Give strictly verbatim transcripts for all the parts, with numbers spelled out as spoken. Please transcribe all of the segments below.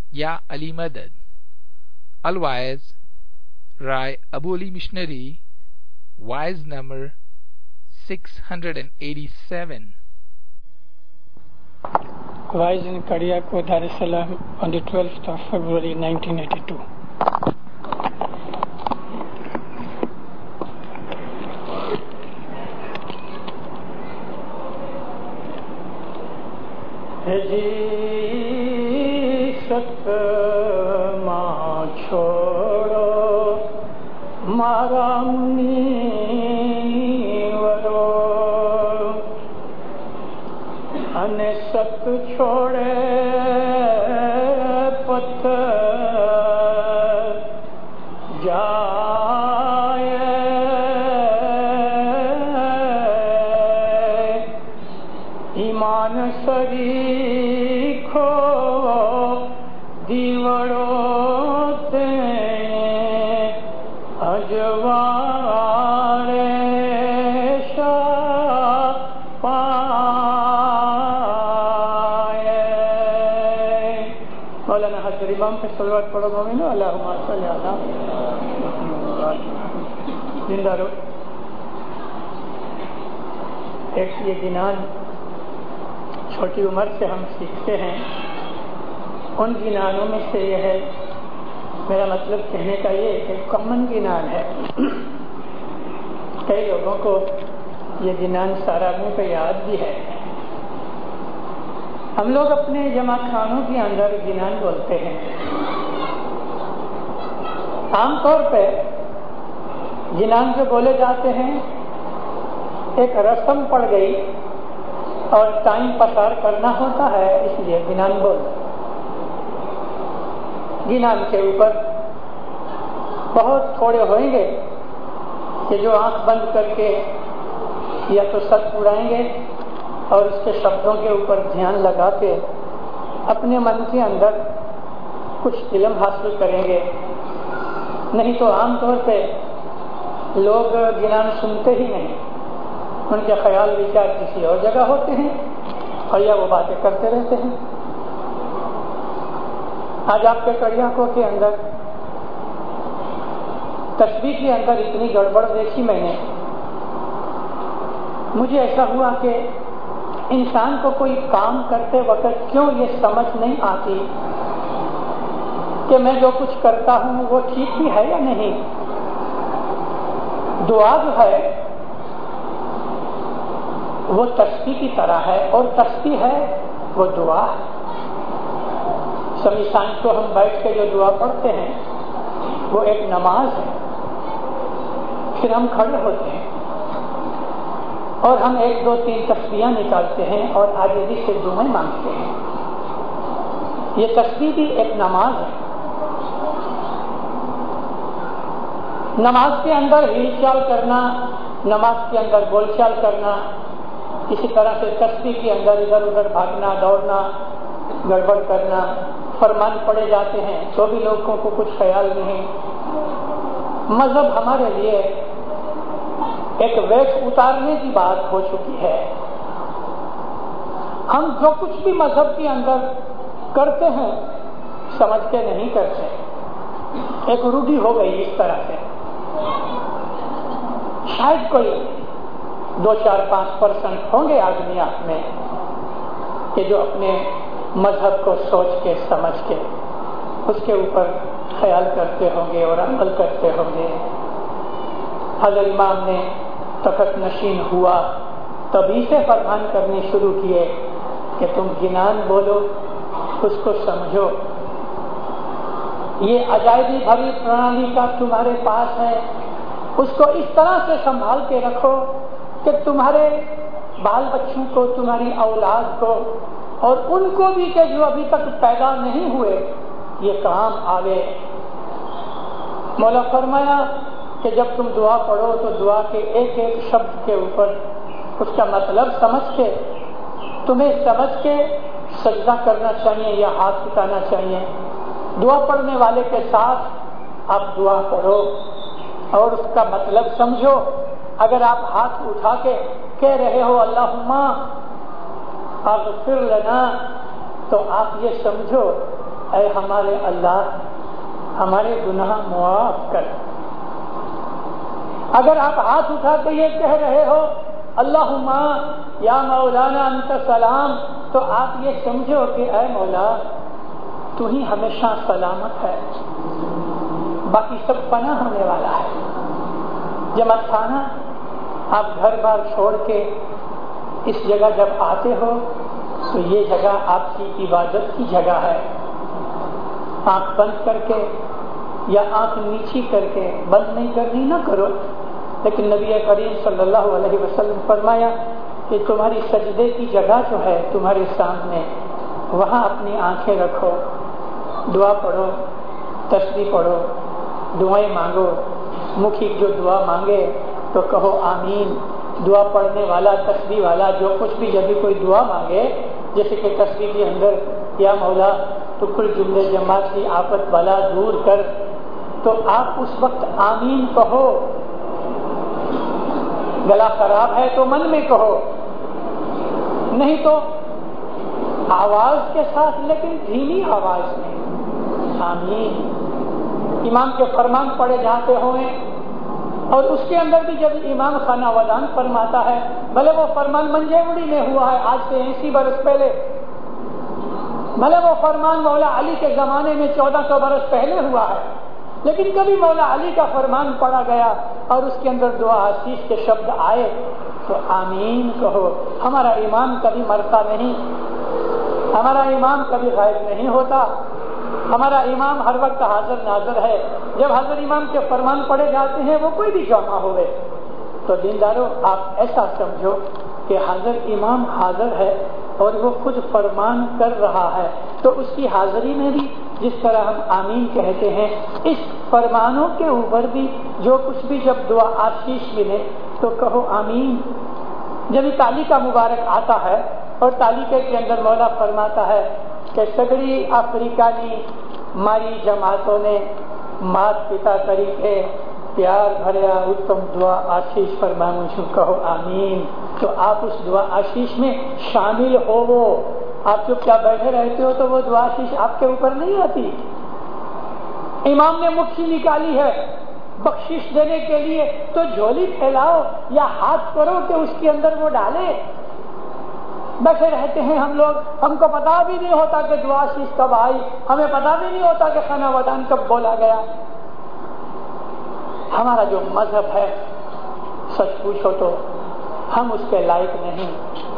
Ya Ali Madad. Al-Waiz, Rai Abu Ali Missionary, Wise number six hundred eighty-seven. Wise in Kadiako, Dar es Salaam on the twelfth of February nineteen eighty-two. چھوڑو مارا منیورو ان ست چھوڑے پتھر جائے ایمان سریکھو دیوڑو امام پہ صلوات پڑھو مومنو اللہم صلی علی زندہ رہو. ایک یہ جنان چھوٹی عمر سے ہم سیکھتے ہیں، ان جنانوں میں سے یہ ہے، میرا مطلب کہنے کا یہ کہ کامن جنان ہے. کئی لوگوں کو یہ جنان سارا منہ پہ یاد بھی ہے. ہم لوگ اپنے جمع خانوں کے اندر جنان بولتے ہیں. عام طور پہ جنان جو بولے جاتے ہیں ایک رسم پڑ گئی اور ٹائم پسار کرنا ہوتا ہے، اس لیے جنان بول. جنان کے اوپر بہت تھوڑے ہوئیں گے کہ جو آنکھ بند کر کے یا تو سچ اڑائیں گے اور اس کے شبدوں کے اوپر دھیان لگا کے اپنے من کے اندر کچھ علم حاصل کریں گے. نہیں تو عام طور پہ لوگ جنان سنتے ہی نہیں، ان کے خیال وچار کسی اور جگہ ہوتے ہیں اور یا وہ باتیں کرتے رہتے ہیں. آج آپ کے کڑیاکو کے اندر تسبیح کے اندر اتنی گڑبڑ دیکھی میں نے، مجھے ایسا ہوا کہ انسان کو کوئی کام کرتے وقت کیوں یہ سمجھ نہیں آتی کہ میں جو کچھ کرتا ہوں وہ ٹھیک بھی ہے یا نہیں. دعا جو ہے وہ تسبیح کی طرح ہے اور تسبیح ہے وہ دعا ہے. سمی سائنس کو ہم بیٹھ کے جو دعا پڑھتے ہیں وہ ایک نماز ہے. پھر ہم کھڑے ہوتے ہیں اور ہم ایک دو تین تسبیحاں نکالتے ہیں اور عاجزی سے دعائیں مانگتے ہیں. یہ تسبیح بھی ایک نماز ہے. نماز کے اندر ہل چال کرنا، نماز کے اندر بول چال کرنا، اسی طرح سے تسبیح کے اندر ادھر ادھر بھاگنا دوڑنا، گڑبڑ کرنا، فرمان پڑے جاتے ہیں تو بھی لوگوں کو کچھ خیال نہیں. مذہب ہمارے لیے ایک ویٹ اتارنے کی بات ہو چکی ہے. ہم جو کچھ بھی مذہب کے اندر کرتے ہیں سمجھ کے نہیں کرتے، ایک روڈی ہو گئی اس طرح سے. شاید کوئی دو چار پانچ پرسنٹ ہوں گے آدمیات میں کہ جو اپنے مذہب کو سوچ کے سمجھ کے اس کے اوپر خیال کرتے ہوں گے اور عمل کرتے ہوں گے. حضرت امام نے تخت نشین ہوا تبھی سے فرمان کرنے شروع کیے کہ تم جنان بولو، اس کو سمجھو. یہ عجائبی بھری پرنالی کا تمہارے پاس ہے، اس کو اس طرح سے سنبھال کے رکھو کہ تمہارے بال بچوں کو، تمہاری اولاد کو اور ان کو بھی کہ جو ابھی تک پیدا نہیں ہوئے یہ کام آوے. مولا فرمایا کہ جب تم دعا پڑھو تو دعا کے ایک ایک شبد کے اوپر اس کا مطلب سمجھ کے تمہیں سمجھ کے سجدہ کرنا چاہیے یا ہاتھ اٹھانا چاہیے. دعا پڑھنے والے کے ساتھ آپ دعا پڑھو اور اس کا مطلب سمجھو. اگر آپ ہاتھ اٹھا کے کہہ رہے ہو اللہم اغفر لنا تو آپ یہ سمجھو اے ہمارے اللہ ہمارے گناہ معاف کر۔ اگر آپ ہاتھ اٹھا کے یہ کہہ رہے ہو اللہم یا مولانا انت سلام، تو آپ یہ سمجھو کہ اے مولا تو ہی ہمیشہ سلامت ہے، باقی سب پناہ ہونے والا ہے۔ جماعت خانہ، آپ گھر بار چھوڑ کے اس جگہ جب آتے ہو تو یہ جگہ آپ کی عبادت کی جگہ ہے۔ آنکھ بند کر کے یا آنکھ نیچی کر کے، بند نہیں کرنی نہ کرو، لیکن نبی کریم صلی اللہ علیہ وسلم فرمایا کہ تمہاری سجدے کی جگہ جو ہے تمہارے سامنے، وہاں اپنی آنکھیں رکھو، دعا پڑھو، تسبیح پڑھو، دعائیں مانگو۔ مکھی جو دعا مانگے تو کہو آمین۔ دعا پڑھنے والا، تسبیح والا، جو کچھ بھی جب بھی کوئی دعا مانگے، جیسے کہ تسبیح کے اندر یا مولا تو کل جملے جماعت کی آفت بلا دور کر، تو آپ اس وقت آمین کہو۔ گلا خراب ہے تو من میں کہو، نہیں تو آواز کے ساتھ لیکن دھیمی آواز میں آمین۔ امام کے فرمان پڑھے جاتے ہوئے، اور اس کے اندر بھی جب امام خانہ ودان فرماتا ہے، بھلے وہ فرمان منجیوڑی میں ہوا ہے آج سے اسی برس پہلے، بھلے وہ فرمان مولا علی کے زمانے میں چودہ سو برس پہلے ہوا ہے، لیکن کبھی مولا علی کا فرمان پڑھا گیا اور اس کے اندر دعا آشیش کے شبد آئے تو آمین کہو۔ ہمارا امام کبھی مرتا نہیں، ہمارا امام کبھی غائب نہیں ہوتا، ہمارا امام ہر وقت حاضر ناظر ہے۔ جب حضرت امام کے فرمان پڑھے جاتے ہیں، وہ کوئی بھی جمع ہوئے، تو دینداروں آپ ایسا سمجھو کہ حضرت امام حاضر ہے اور وہ خود فرمان کر رہا ہے، تو اس کی حاضری میں بھی جس طرح ہم آمین کہتے ہیں، اس فرمانوں کے اوپر بھی جو کچھ بھی جب دعا آشیش ملے تو کہو آمین۔ جب تالی کا مبارک آتا ہے اور تالی کے اندر مولا فرماتا ہے کہ سگڑی افریقہ نی ماری جماعتوں نے مات پتا طریقے پیار بھریا اتم دعا آشیش فرمائوں چھو، کہو آمین۔ تو آپ اس دعا آشیش میں شامل ہو۔ وہ آپ چپ کیا بیٹھے رہتے ہو تو وہ دعا آشیش آپ کے اوپر نہیں آتی۔ امام نے مٹھی نکالی ہے بخشش دینے کے لیے، تو جھولی پھیلاؤ یا ہاتھ کرو کہ اس کے اندر وہ ڈالے۔ بیٹھے رہتے ہیں ہم لوگ، ہم کو پتا بھی نہیں ہوتا کہ دعا آشیش کب آئی، ہمیں پتا بھی نہیں ہوتا کہ خانہ ودان کب بولا گیا۔ ہمارا جو مذہب ہے سچ پوچھو تو ہم اس کے لائق نہیں،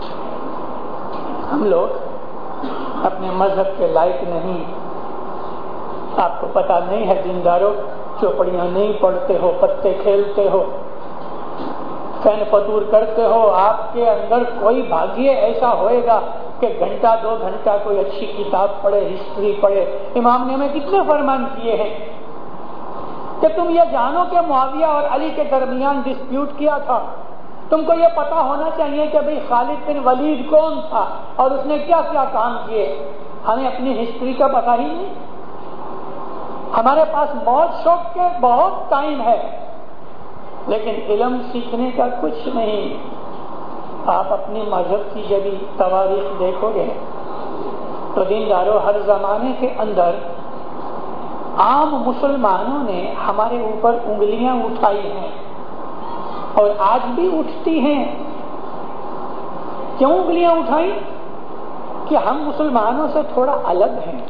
ہم لوگ اپنے مذہب کے لائق نہیں۔ آپ کو پتا نہیں ہے دینداروں، چوپڑیاں نہیں پڑھتے ہو، پتے کھیلتے ہو، فین فتور کرتے ہو، آپ کے اندر کوئی بھاگیہ ایسا ہوئے گا کہ گھنٹہ دو گھنٹہ کوئی اچھی کتاب پڑھے، ہسٹری پڑھے۔ امام نے ہمیں کتنے فرمان کیے ہیں کہ تم یہ جانو کہ معاویہ اور علی کے درمیان ڈسپیوٹ کیا تھا، تم کو یہ پتا ہونا چاہیے کہ بھئی خالد بن ولید کون تھا اور اس نے کیا کیا کام کیے۔ ہمیں اپنی ہسٹری کا پتا ہی نہیں، ہمارے پاس موت شوق کے بہت ٹائم ہے لیکن علم سیکھنے کا کچھ نہیں۔ آپ اپنی مذہب کی جب تواریخ دیکھو گے تو دینداروں ہر زمانے کے اندر عام مسلمانوں نے ہمارے اوپر انگلیاں اٹھائی ہیں اور آج بھی اٹھتی ہیں۔ کیوں انگلیاں اٹھائی؟ کہ ہم مسلمانوں سے تھوڑا الگ ہیں،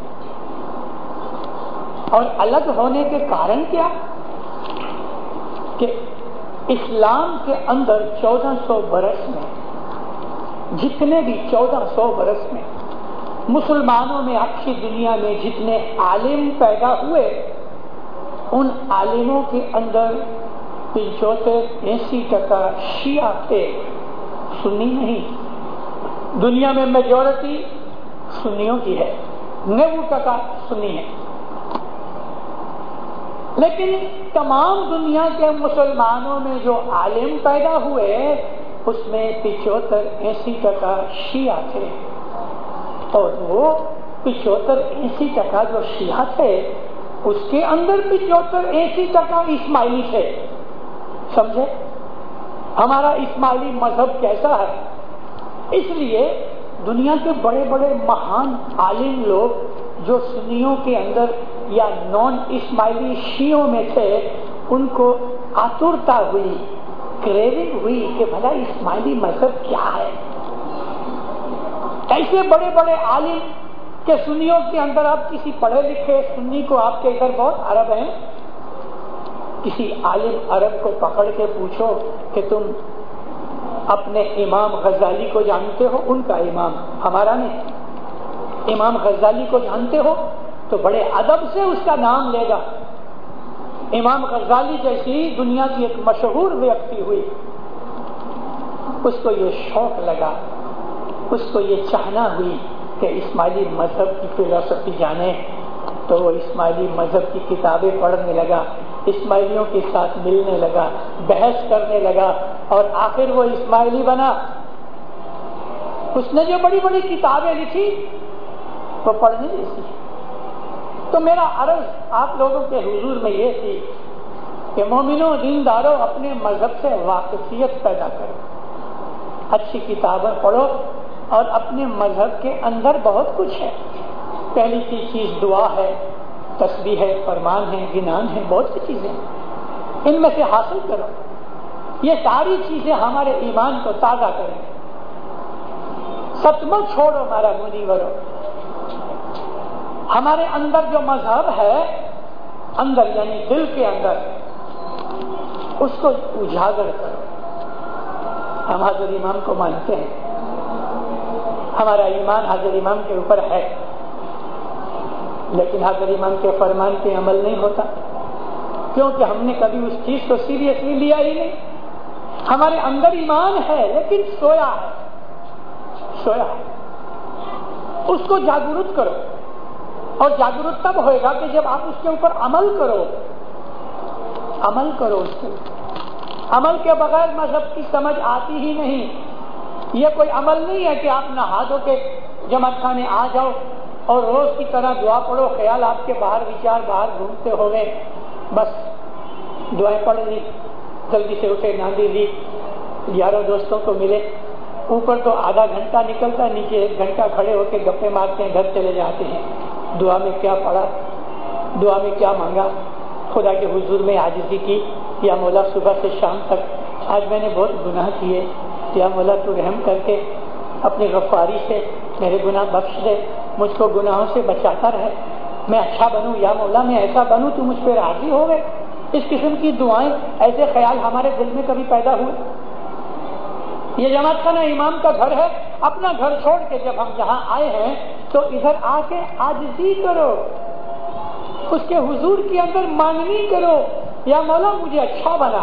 اور الگ ہونے کے کارن کیا کہ اسلام کے اندر چودہ سو برس میں جتنے بھی چودہ سو برس میں مسلمانوں میں اچھی دنیا میں جتنے عالم پیدا ہوئے، ان عالموں کے اندر پچہتر ایسی ٹکا شیعہ تھے، سنی نہیں۔ دنیا میں میجورٹی سنیوں کی ہے، نوے ٹکا سنی ہے، لیکن تمام دنیا کے مسلمانوں میں جو عالم پیدا ہوئے اس میں پچہتر ایسی ٹکا شیعہ تھے، اور وہ پچہتر ایسی ٹکا جو شیعہ تھے اس کے اندر پچہتر ایسی ٹکا اسماعیلی تھے۔ سمجھے ہمارا اسماعیلی مذہب کیسا ہے؟ اس لیے دنیا کے بڑے بڑے مہان عالم لوگ جو سنیوں کے اندر یا نان اسماعیلی شیعوں میں تھے ان کو آترتا ہوئی، کریونگ ہوئی کہ بھلا اسماعیلی مذہب کیا ہے. ایسے بڑے بڑے عالم کہ سنیوں کے اندر آپ کسی پڑھے لکھے سنی کو، آپ کے ادھر بہت عرب ہیں، کسی عالم عرب کو پکڑ کے پوچھو کہ تم اپنے امام غزالی کو جانتے ہو؟ ان کا امام، ہمارا نہیں، امام غزالی کو جانتے ہو؟ تو بڑے ادب سے اس کا نام لے گا. امام غزالی جیسی دنیا کی ایک مشہور ویکتی ہوئی، اس کو یہ شوق لگا، اس کو یہ چاہنا ہوئی کہ اسماعیلی مذہب کی فلسفی جانے، تو وہ اسماعیلی مذہب کی کتابیں پڑھنے لگا، اسماعیلیوں کے ساتھ ملنے لگا، بحث کرنے لگا، اور آخر وہ اسماعیلی بنا. اس نے جو بڑی بڑی کتابیں لکھی وہ پڑھنے جیسی. تو میرا عرض آپ لوگوں کے حضور میں یہ تھی کہ مومنوں، دینداروں، اپنے مذہب سے واقفیت پیدا کرو، اچھی کتابیں پڑھو، اور اپنے مذہب کے اندر بہت کچھ ہے. پہلی چیز دعا ہے، تسبیح ہے، فرمان ہے، گنان ہے، بہت سی چیزیں ہیں، ان میں سے حاصل کرو. یہ ساری چیزیں ہمارے ایمان کو تازہ کریں. ستمہ چھوڑو ہمارا منیورو. ہمارے اندر جو مذہب ہے، اندر یعنی دل کے اندر، اس کو اجاگر کرو. ہم حضرت امام کو مانتے ہیں، ہمارا ایمان حضرت امام کے اوپر ہے، لیکن حضرت امام کے فرمان پہ عمل نہیں ہوتا، کیونکہ ہم نے کبھی اس چیز کو سیریسلی لیا ہی نہیں. ہمارے اندر ایمان ہے لیکن سویا ہے، سویا ہے. اس کو جاگرت کرو، اور جاگرت تب ہوئے گا کہ جب آپ اس کے اوپر عمل کرو. عمل کرو اس کو. عمل کے بغیر مذہب کی سمجھ آتی ہی نہیں. یہ کوئی عمل نہیں ہے کہ آپ نہا دھو کے جماعت خانے آ جاؤ اور روز کی طرح دعا پڑھو، خیال آپ کے باہر وچار باہر گھومتے ہوئے بس دعائیں پڑھ لی، جلدی سے اٹھے، ناندی لی، یاروں دوستوں کو ملے، اوپر تو آدھا گھنٹہ نکلتا ہے، نیچے ایک گھنٹہ کھڑے ہو کے گپے مارتے ہیں، گھر چلے جاتے ہیں. دعا میں کیا پڑھا، دعا میں کیا مانگا، خدا کے حضور میں عاجزی کی، یا مولا صبح سے شام تک آج میں نے بہت گناہ کیے، یا مولا تو رحم کر کے اپنی غفاری سے میرے گناہ بخش دے، مجھ کو گناہوں سے بچاتا رہے، میں اچھا بنوں، یا مولا میں ایسا بنوں تو مجھ پہ راضی ہو گئے. اس قسم کی دعائیں، ایسے خیال ہمارے دل میں کبھی پیدا ہوئے؟ یہ جماعت خانہ امام کا گھر ہے. اپنا گھر چھوڑ کے جب ہم یہاں آئے ہیں تو ادھر آ کے عاجزی کرو، اس کے حضور کے اندر مانگنی کرو، یا مولا مجھے اچھا بنا.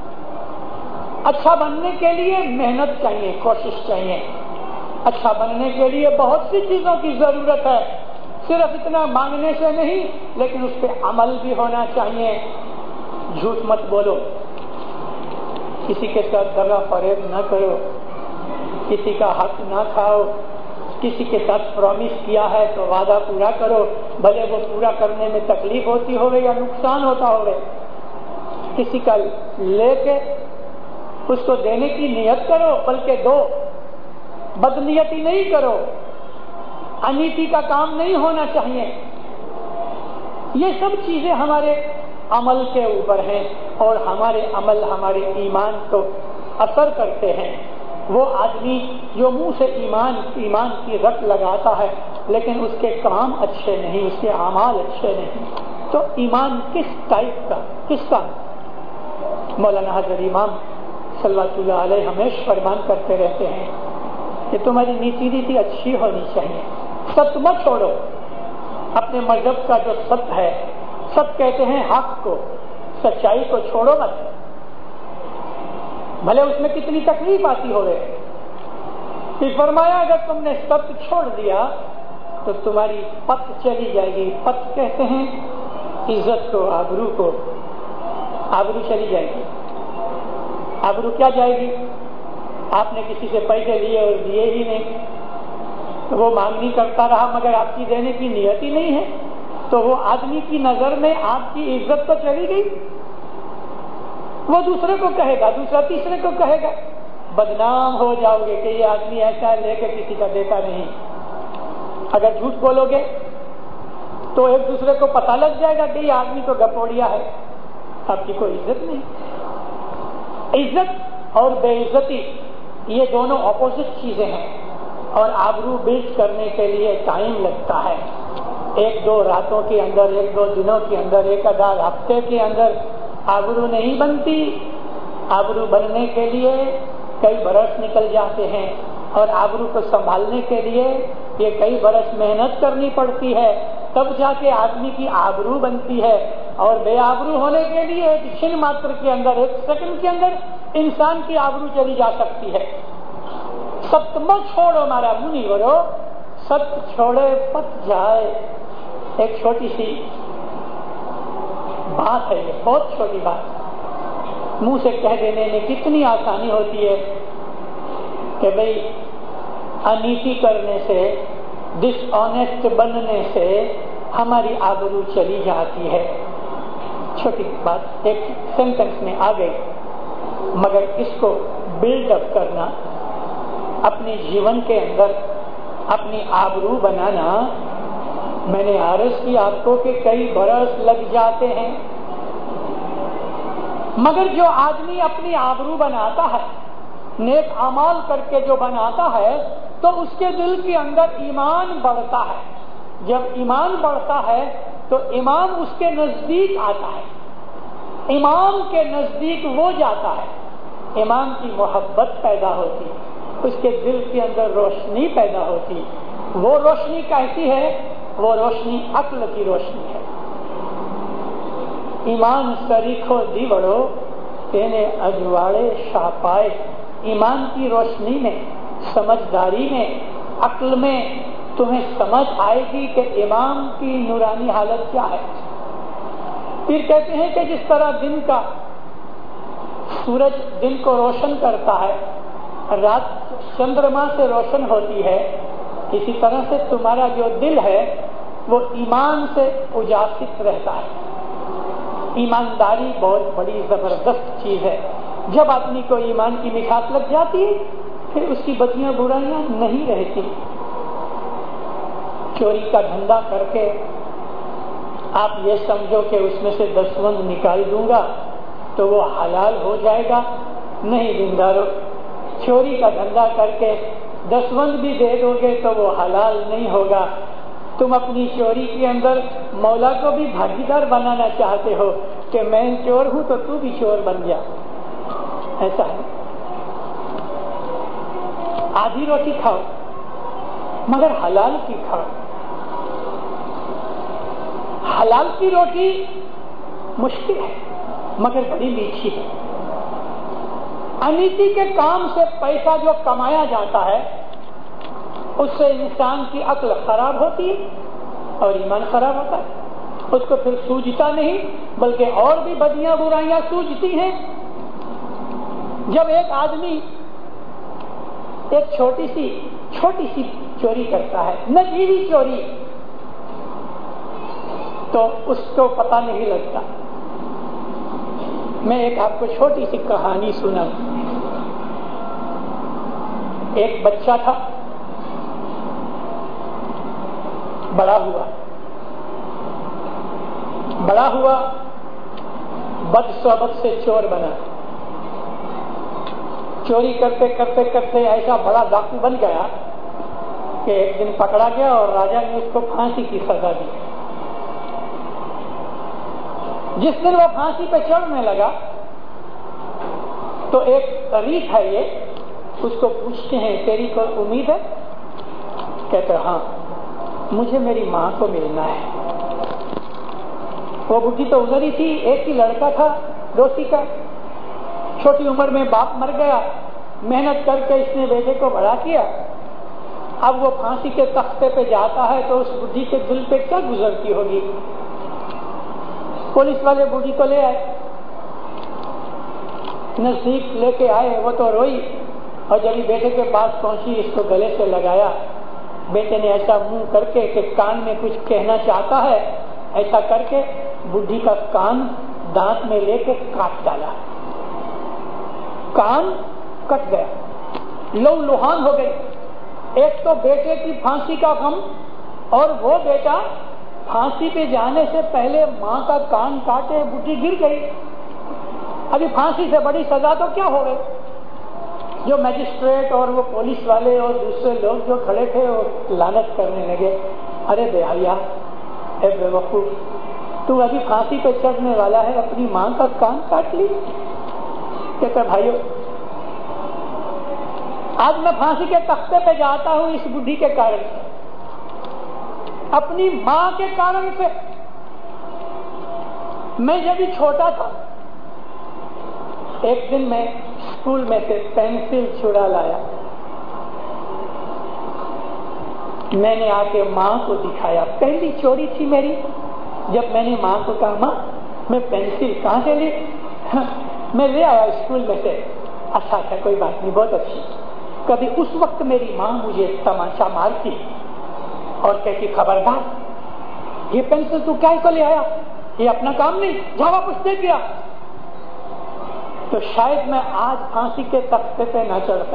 اچھا بننے کے لیے محنت چاہیے، کوشش چاہیے. اچھا بننے کے لیے بہت سی چیزوں کی ضرورت ہے، صرف اتنا مانگنے سے نہیں، لیکن اس پہ عمل بھی ہونا چاہیے. جھوٹ مت بولو، کسی کے ساتھ دغا فریب نہ کرو، کسی کا حق نہ کھاؤ، کسی کے ساتھ پرومس کیا ہے تو وعدہ پورا کرو، بھلے وہ پورا کرنے میں تکلیف ہوتی ہوگی یا نقصان ہوتا ہوگا. کسی کا لے کے اس کو دینے کی نیت کرو، بلکہ دو. بدنیتی نہیں کرو، انیتی کا کام نہیں ہونا چاہیے. یہ سب چیزیں ہمارے عمل کے اوپر ہیں، اور ہمارے عمل ہمارے ایمان کو اثر کرتے ہیں. وہ آدمی جو منہ سے ایمان ایمان کی رٹ لگاتا ہے لیکن اس کے کام اچھے نہیں، اس کے اعمال اچھے نہیں، تو ایمان کس ٹائپ کا، کس کا؟ مولانا حضرت امام صلی اللہ علیہ ہمیشہ فرمان کرتے رہتے ہیں کہ تمہاری نیتی نیتی اچھی ہونی چاہیے. ست مت چھوڑو. اپنے مذہب کا جو ست ہے، ست کہتے ہیں حق کو، سچائی کو چھوڑو مت، بھلے اس میں کتنی تکلیف آتی ہوئے. پھر فرمایا اگر تم نے ست چھوڑ دیا تو تمہاری پت چلی جائے گی. پت کہتے ہیں عزت کو، آبرو کو. آبرو چلی جائے گی. آبرو کیا جائے گی؟ آپ نے کسی سے پیسے لیے اور دیے ہی نہیں، تو وہ مانگنی کرتا رہا مگر آپ کی دینے کی نیت ہی نہیں ہے، تو وہ آدمی کی نظر میں آپ کی عزت تو چلی گئی. وہ دوسرے کو کہے گا، دوسرا تیسرے کو کہے گا، بدنام ہو جاؤ گے کہ یہ آدمی ایسا لے کے کسی کا دیتا نہیں. اگر جھوٹ بولو گے تو ایک دوسرے کو پتہ لگ جائے گا کہ یہ آدمی تو گپوڑیا ہے، آپ کی کوئی عزت نہیں۔ عزت اور بے عزتی یہ دونوں اپوزٹ چیزیں ہیں، اور آبرو بلڈ کرنے کے لیے ٹائم لگتا ہے۔ ایک دو راتوں کے اندر، ایک دو دنوں کے اندر، ایک آدھ ہفتے کے اندر آبرو نہیں بنتی۔ آبرو بننے کے لیے کئی برس نکل جاتے ہیں، اور آبرو کو سنبھالنے کے لیے یہ کئی برس محنت کرنی پڑتی ہے، تب جا کے آدمی کی آبرو بنتی ہے۔ اور بے آبرو ہونے کے لیے ایک چھن ماتر کے اندر، ایک سیکنڈ کے اندر انسان کی آبرو چلی جا سکتی ہے۔ ستم چھوڑو مارا منی ورو، ست چھوڑے پت جائے۔ ایک چھوٹی سی بات ہے، یہ بہت چھوٹی بات، منہ سے کہہ دینے میں کتنی آسانی ہوتی ہے کہ بھئی انیتی کرنے سے، ڈس آنیسٹ بننے سے ہماری آبرو چلی جاتی ہے۔ چھوٹی بات ایک سینٹنس میں آ گئی، مگر اس کو بلڈ اپ کرنا، اپنے جیون کے اندر اپنی آبرو بنانا، میں نے عرض کی آپ کو کہ کئی برس لگ جاتے ہیں۔ مگر جو آدمی اپنی آبرو بناتا ہے، نیک اعمال کر کے جو بناتا ہے، تو اس کے دل کے اندر ایمان بڑھتا ہے۔ جب ایمان بڑھتا ہے تو ایمان اس کے نزدیک آتا ہے، ایمان کے نزدیک وہ جاتا ہے، ایمان کی محبت پیدا ہوتی، اس کے دل کے اندر روشنی پیدا ہوتی۔ وہ روشنی کیسی ہے؟ وہ روشنی عقل کی روشنی ہے۔ ایمان سریکھو دیوڑو تینے اجواڑے شاپائے۔ ایمان کی روشنی میں، سمجھداری میں، عقل میں تمہیں سمجھ آئے گی کہ ایمان کی نورانی حالت کیا ہے۔ پھر کہتے ہیں کہ جس طرح دن کا سورج دن کو روشن کرتا ہے، رات چندرما سے روشن ہوتی ہے، اسی طرح سے تمہارا جو دل ہے وہ ایمان سے اجاست رہتا ہے۔ ایمانداری بہت بڑی زبردست چیز ہے۔ جب آدمی کو ایمان کی مٹھاس لگ جاتی ہے، پھر اس کی بدیاں برائیاں نہیں رہتی۔ چوری کا دھندا کر کے آپ یہ سمجھو کہ اس میں سے دسوند نکال دوں گا تو وہ حلال ہو جائے گا، نہیں دیندارو، چوری کا دھندا کر کے دسوند بھی دے دو گے تو وہ حلال نہیں ہوگا۔ تم اپنی چوری کے اندر مولا کو بھی بھاگیدار بنانا چاہتے ہو کہ میں چور ہوں تو تو بھی چور بن جا، ایسا ہے۔ آدھی روٹی کھاؤ مگر حلال کی کھاؤ۔ حلال کی روٹی مشکل ہے مگر بڑی میٹھی ہے۔ انیتی کے کام سے پیسہ جو کمایا جاتا ہے، اس سے انسان کی عقل خراب ہوتی ہے اور ایمان خراب ہوتا ہے۔ اس کو پھر سوجھتا نہیں بلکہ اور بھی بدیاں برائیاں سوجھتی ہیں۔ جب ایک آدمی ایک چھوٹی سی چھوٹی سی چوری کرتا ہے، نجیبی چوری، تو اس کو پتہ نہیں لگتا۔ میں ایک آپ کو چھوٹی سی کہانی سنا۔ ایک بچہ تھا، بڑا ہوا بڑا ہوا بد صحبت سے چور بنا، چوری کرتے کرتے کرتے ایسا بڑا ڈاکو بن گیا کہ ایک دن پکڑا گیا اور راجا نے اس کو پھانسی کی سزا دی۔ جس دن وہ پھانسی پہ چڑھنے لگا تو ایک ریت ہے، یہ اس کو پوچھتے ہیں تیری کوئی امید ہے؟ کہتے ہاں، مجھے میری ماں کو ملنا ہے۔ وہ بڈھی تو ادھر ہی تھی، ایک ہی لڑکا تھا دوستی کا، چھوٹی عمر میں باپ مر گیا، محنت کر کے اس نے بیٹے کو بڑا کیا۔ اب وہ پھانسی کے تختے پہ جاتا ہے تو اس بڈھی کے دل پہ کیا گزرتی ہوگی۔ پولیس والے بڈھی کو لے آئے، نزدیک لے کے آئے، وہ تو روئی، اور جب ہی بیٹے کے پاس پہنچی اس کو گلے سے لگایا۔ بیٹے نے ایسا منہ کر کے کہ کان میں کچھ کہنا چاہتا ہے، ایسا کر کے بڈھی کا کان دانت میں لے کے کاٹ ڈالا، کان کٹ گیا، لو لہان ہو گئی۔ ایک تو بیٹے کی پھانسی کا غم، اور وہ بیٹا پھانسی پہ جانے سے پہلے ماں کا کان کاٹے بڈھی گر گئی، ابھی پھانسی سے بڑی سزا تو کیا ہو گئی؟ جو میجسٹریٹ اور وہ پولیس والے اور دوسرے لوگ جو کھڑے تھے وہ لعنت کرنے لگے، ارے بیایا، اے بے وقوف، تو ابھی پھانسی پہ چڑھنے والا ہے، اپنی ماں کا کان کاٹ لی۔ کہتا بھائیو، آج میں پھانسی کے تختے پہ جاتا ہوں اس بڈھی کے کارن سے، اپنی ماں کے کارن سے۔ میں جب بھی چھوٹا تھا، ایک دن میں اسکول میں سے پینسل چرا لایا، میں نے آ کے ماں کو دکھایا، پہلی چوری تھی میری۔ جب میں نے ماں کو کہا ماں میں پینسل کہاں سے لی؟ میں لے آیا اسکول میں سے۔ اچھا اچھا کوئی بات نہیں، بہت اچھی۔ کبھی اس وقت میری ماں مجھے تماچا مارتی اور کہتی خبردار، یہ پینسل تو کیا کو لے آیا، یہ اپنا کام نہیں، جا واپس دے دیا۔ تو شاید میں آج پھانسی کے تختے پہ نہ چڑھتا،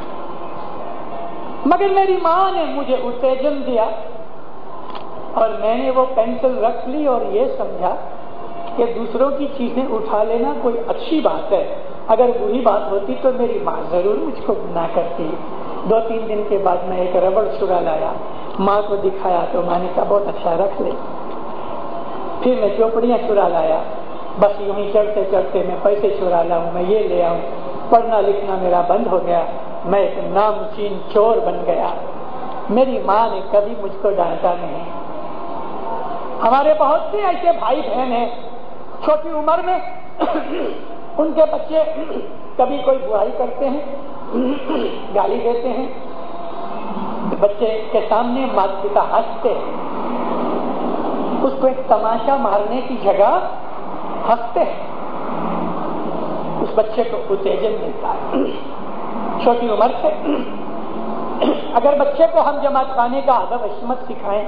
مگر میری ماں نے مجھے اتےجن دیا اور میں نے وہ پینسل رکھ لی اور یہ سمجھا کہ دوسروں کی چیزیں اٹھا لینا کوئی اچھی بات ہے، اگر بری بات ہوتی تو میری ماں ضرور مجھ کو نہ کرتی۔ دو تین دن کے بعد میں ایک ربڑ چرا لایا، ماں کو دکھایا تو ماں نے کہا بہت اچھا، رکھ لے۔ پھر میں چوپڑیاں چرا لایا، بس یوں ہی چڑھتے چڑھتے میں پیسے چرا لاؤں، میں یہ لے آؤں، پڑھنا لکھنا میرا بند ہو گیا، میں ایک نامچین چور بن گیا۔ میری ماں نے کبھی مجھ کو ڈانٹا نہیں۔ ہمارے بہت سے ایسے بھائی بہن ہیں چھوٹی عمر میں ان کے بچے کبھی کوئی برائی کرتے ہیں، گالی دیتے ہیں، بچے کے سامنے ماتا پتا ہنستے ہیں، اس کو ایک تماشا مارنے کی جگہ ہنستے ہیں، اس بچے کو اتےجن ملتا ہے چھوٹی عمر سے۔ اگر بچے کو ہم جماعت خانے کا ادب عصمت سکھائیں،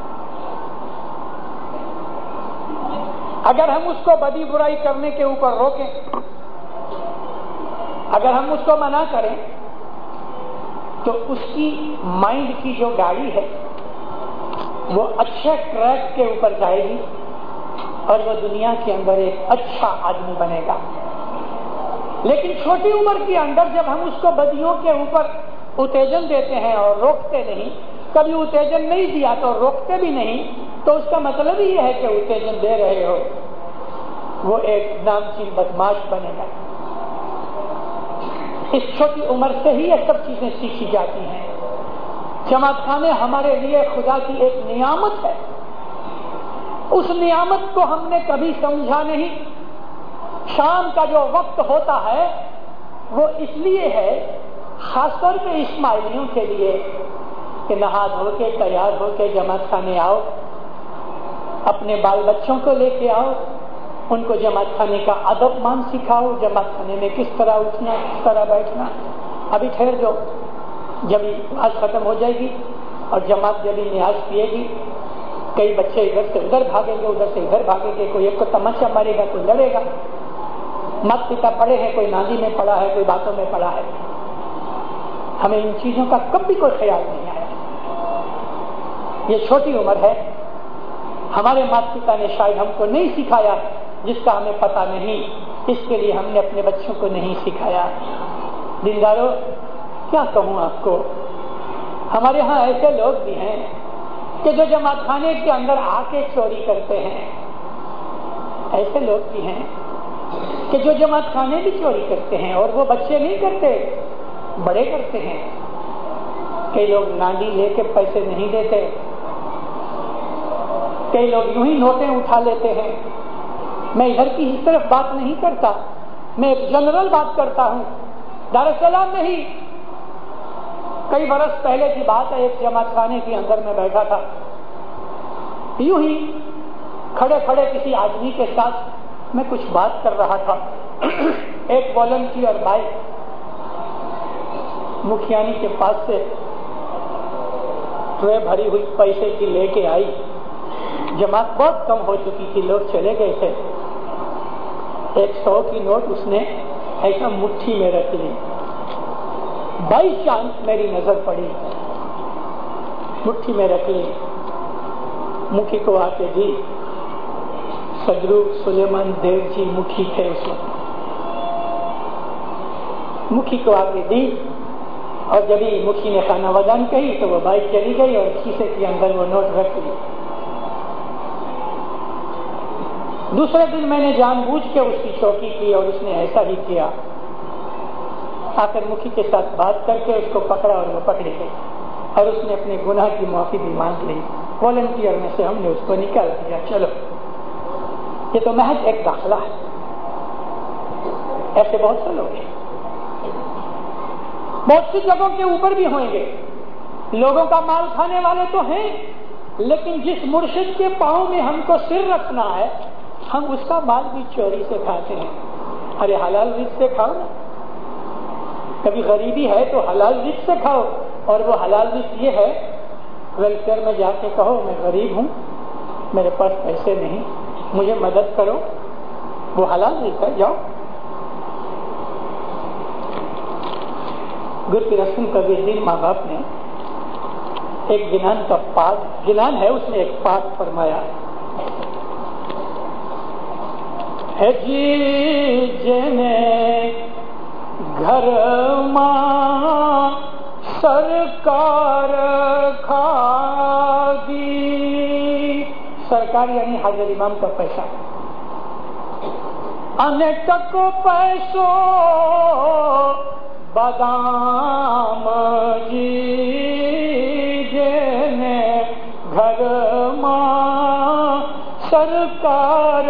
اگر ہم اس کو بدی برائی کرنے کے اوپر روکیں، اگر ہم اس کو منع کریں تو اس کی مائنڈ کی جو گاڑی ہے وہ اچھے ٹریک کے اوپر جائے گی اور وہ دنیا کے اندر ایک اچھا آدمی بنے گا۔ لیکن چھوٹی عمر کے اندر جب ہم اس کو بدیوں کے اوپر اتےجن دیتے ہیں اور روکتے نہیں، کبھی اتےجن نہیں دیا تو روکتے بھی نہیں، تو اس کا مطلب یہ ہے کہ اتےجن دے رہے ہو، وہ ایک نامچین بدماش بنے گا۔ اس چھوٹی عمر سے ہی یہ سب چیزیں سیکھی جاتی ہیں۔ جماعت خانے ہمارے لیے خدا کی ایک نعمت ہے، اس نعمت کو ہم نے کبھی سمجھا نہیں۔ شام کا جو وقت ہوتا ہے وہ اس لیے ہے، خاص طور پہ اسماعیلیوں کے لیے، کہ نہا دھو کے تیار ہو کے جماعت خانے آؤ، اپنے بال بچوں کو لے کے آؤ، ان کو جماعت خانے کا ادب مان سکھاؤ، جماعت خانے میں کس طرح اٹھنا، کس طرح بیٹھنا۔ ابھی ٹھہر جو، جب نماز ختم ہو جائے گی اور جماعت جب نیاز پیے گی، کئی بچے ادھر سے ادھر بھاگیں گے، ادھر سے ادھر بھاگیں گے، کوئی ایک کو تماچا مارے گا، کوئی لڑے گا۔ مات پتا پڑے ہیں، کوئی نادی میں پڑا ہے، کوئی باتوں میں پڑا ہے۔ ہمیں ان چیزوں کا کبھی کوئی خیال نہیں آیا۔ یہ چھوٹی عمر ہے، ہمارے مات پتا نے شاید ہم کو نہیں سکھایا، جس کا ہمیں پتہ نہیں، اس کے لیے ہم نے اپنے بچوں کو نہیں سکھایا۔ دینداروں، کیا کہوں آپ کو، ہمارے ہاں ایسے لوگ بھی ہیں کہ جو جماعت خانے کے اندر آ کے چوری کرتے ہیں، ایسے لوگ بھی ہیں کہ جو جماعت خانے بھی چوری کرتے ہیں، اور وہ بچے نہیں کرتے، بڑے کرتے ہیں۔ کئی لوگ ناندی لے کے پیسے نہیں دیتے، کئی لوگ یوں ہی نوٹیں اٹھا لیتے ہیں۔ میں ادھر کی اس طرف بات نہیں کرتا، میں ایک جنرل بات کرتا ہوں۔ دار السلام میں ہی کئی برس پہلے کی بات ہے، ایک جماعت خانے کے اندر میں بیٹھا تھا، یوں ہی کھڑے کھڑے کسی آدمی کے ساتھ میں کچھ بات کر رہا تھا۔ ایک والنٹیئر بھائی مکھیانی کے پاس سے ٹرے بھری ہوئی پیسے کی لے کے آئی، جماعت بہت کم ہو چکی تھی، لوگ چلے گئے تھے۔ ایک سو کی نوٹ اس نے ایسا مٹھی میں رکھ لی، بائی چانس میری نظر پڑی، مٹھی میں رکھ لی۔ मुखी को आके दी। सदरू सुलेमान देव जी मुखी थे उस वक्त। मुखी को आके दी और जब ही मुखी ने खाना वदान कही तो वो बाइक चली गई और शीशे के अंदर वो नोट रख ली। दूसरे दिन मैंने जानबूझ के उसकी चौकी की और उसने ऐसा ही किया। आकर मुखी के साथ बात करके उसको पकड़ा और वो पकड़ी गई और उसने अपने गुनाह की माफी भी मांग ली। वॉलंटियर में से हमने उसको निकाल दिया। चलो, ये तो महज एक दाखला है। ऐसे बहुत से लोग हैं, बहुत सी जगहों के ऊपर भी होंगे। लोगों का माल खाने वाले तो हैं, लेकिन जिस मुर्शिद के पांव में हमको सिर रखना है, हम उसका माल भी चोरी से खाते हैं। अरे हलाल रिज़्क़ से खाओ ना। कभी गरीबी है तो हलाल रिज़्क़ से खाओ। और वो हलाल रिज़्क़ ये है, वेलफेयर में जाके कहो मैं गरीब हूँ, मेरे पास पैसे नहीं, मुझे मदद करो। वो हलाल रिज़्क़ है, जाओ। गुरपीर हसन कबीर माँ बाप ने एक गिनान का पाठ, गिनान है उसमें एक पाठ फरमाया है जी जेने घर मां सरकार खादी। सरकार यानी हाजिर इमाम का पैसा। अनेक को पैसो बादाम जी जेने घर मां सरकार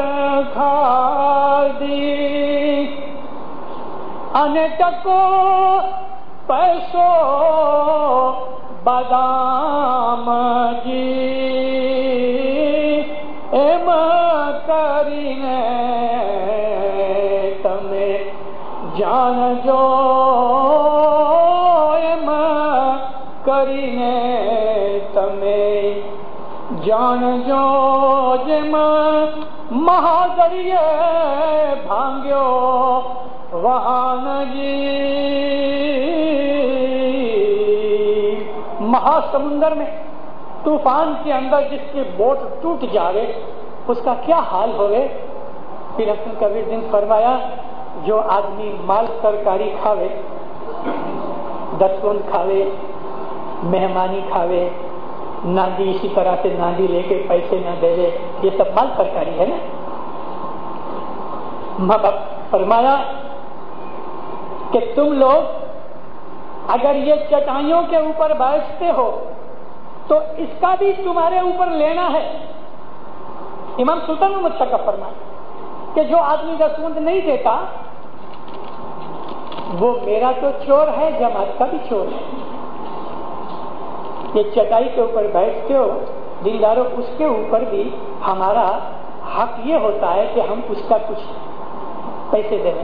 खादी। अनेक को पैसो बादाम जी एम करीने तमे जान जो एम करीने तमे जान जो जेम महादरिये भांग्यो वहान जी। महासमुंदर में तूफान के अंदर जिसकी बोट टूट जावे उसका क्या हाल होवे। फिर हसन कबीर दिन फरमाया, जो आदमी माल सरकारी खावे, दस्तून खावे, मेहमानी खावे, नांदी इसी तरह से नांदी लेके पैसे न देवे, ये सब माल सरकारी है ना। माँ बाप फरमाया कि तुम लोग अगर ये चटाइयों के ऊपर बैठते हो तो इसका भी तुम्हारे ऊपर लेना है। इमाम सुल्तान मुझसे का फरमाया कि जो आदमी दस्तून नहीं देता वो मेरा तो चोर है, जमात का भी चोर है। ये चटाई के ऊपर बैठते हो दीनदारों, उसके ऊपर भी हमारा हक ये होता है कि हम उसका कुछ पैसे दें।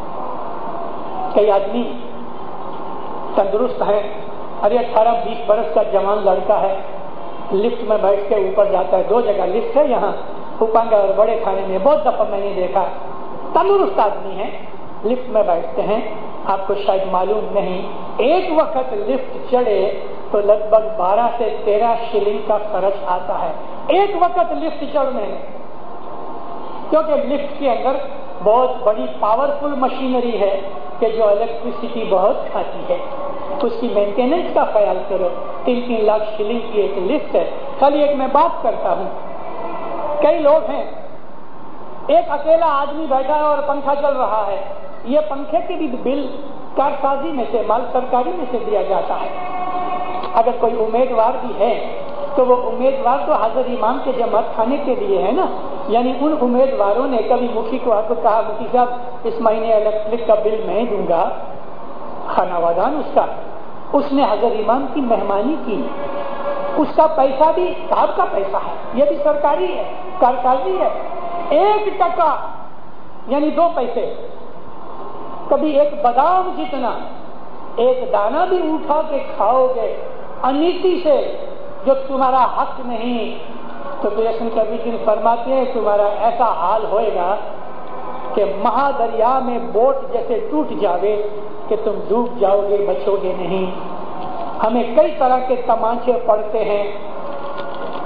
कई आदमी तंदुरुस्त है, अरे अठारह बीस बरस का जवान लड़का है, लिफ्ट में बैठ के ऊपर जाता है। दो जगह लिफ्ट है, यहाँ उपांगा और बड़े खाने में बहुत दफा मैंने देखा। तंदुरुस्त आदमी है, लिफ्ट में बैठते हैं। आपको शायद मालूम नहीं, एक वक्त लिफ्ट चढ़े तो लगभग बारह से तेरह शिलिंग का खर्च आता है एक वक्त लिफ्ट चढ़ने में, क्योंकि लिफ्ट के अंदर बहुत बड़ी पावरफुल मशीनरी है कि जो इलेक्ट्रिसिटी बहुत खाती है। उसकी मेंटेनेंस का ख्याल करो। तीन तीन लाख शिलिंग की एक लिफ्ट है। कल एक मैं बात करता हूँ, कई लोग हैं, एक अकेला आदमी बैठा है और पंखा चल रहा है। ये पंखे के भी बिल कारसाजी में से, माल सरकारी में से दिया जाता है। अगर कोई उम्मीदवार भी है तो वो उम्मीदवार तो हाजिर इमाम के जमात खाने के लिए है ना। यानी उन उम्मीदवारों ने कभी मुखी को आकर कहा, मुखी साहब इस महीने इलेक्ट्रिक का बिल मैं दूंगा, खाना वादान उसका। उसने हाजिर इमाम की मेहमानी की, उसका पैसा भी साहब का पैसा है, ये भी सरकारी है, कारसाजी है। एक टका यानी दो पैसे, कभी एक बादाम जितना एक दाना भी उठा के खाओगे अनीति से जो तुम्हारा हक नहीं, तो कृष्ण कबीर जी फरमाते हैं तुम्हारा ऐसा हाल होएगा कि महादरिया में बोट जैसे टूट जावे कि तुम डूब जाओगे, बचोगे नहीं। हमें कई तरह के तमाचे पड़ते हैं।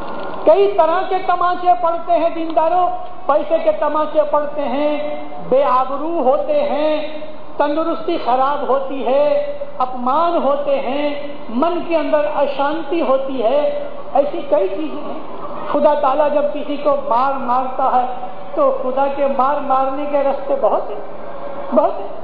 کئی طرح کے تماشے پڑتے ہیں دینداروں، پیسے کے تماشے پڑتے ہیں، بے آبرو ہوتے ہیں، تندرستی خراب ہوتی ہے، اپمان ہوتے ہیں، من کے اندر اشانتی ہوتی ہے، ایسی کئی چیزیں ہیں۔ خدا تعالیٰ جب کسی کو مار مارتا ہے تو خدا کے مار مارنے کے راستے بہت ہیں، بہت ہیں۔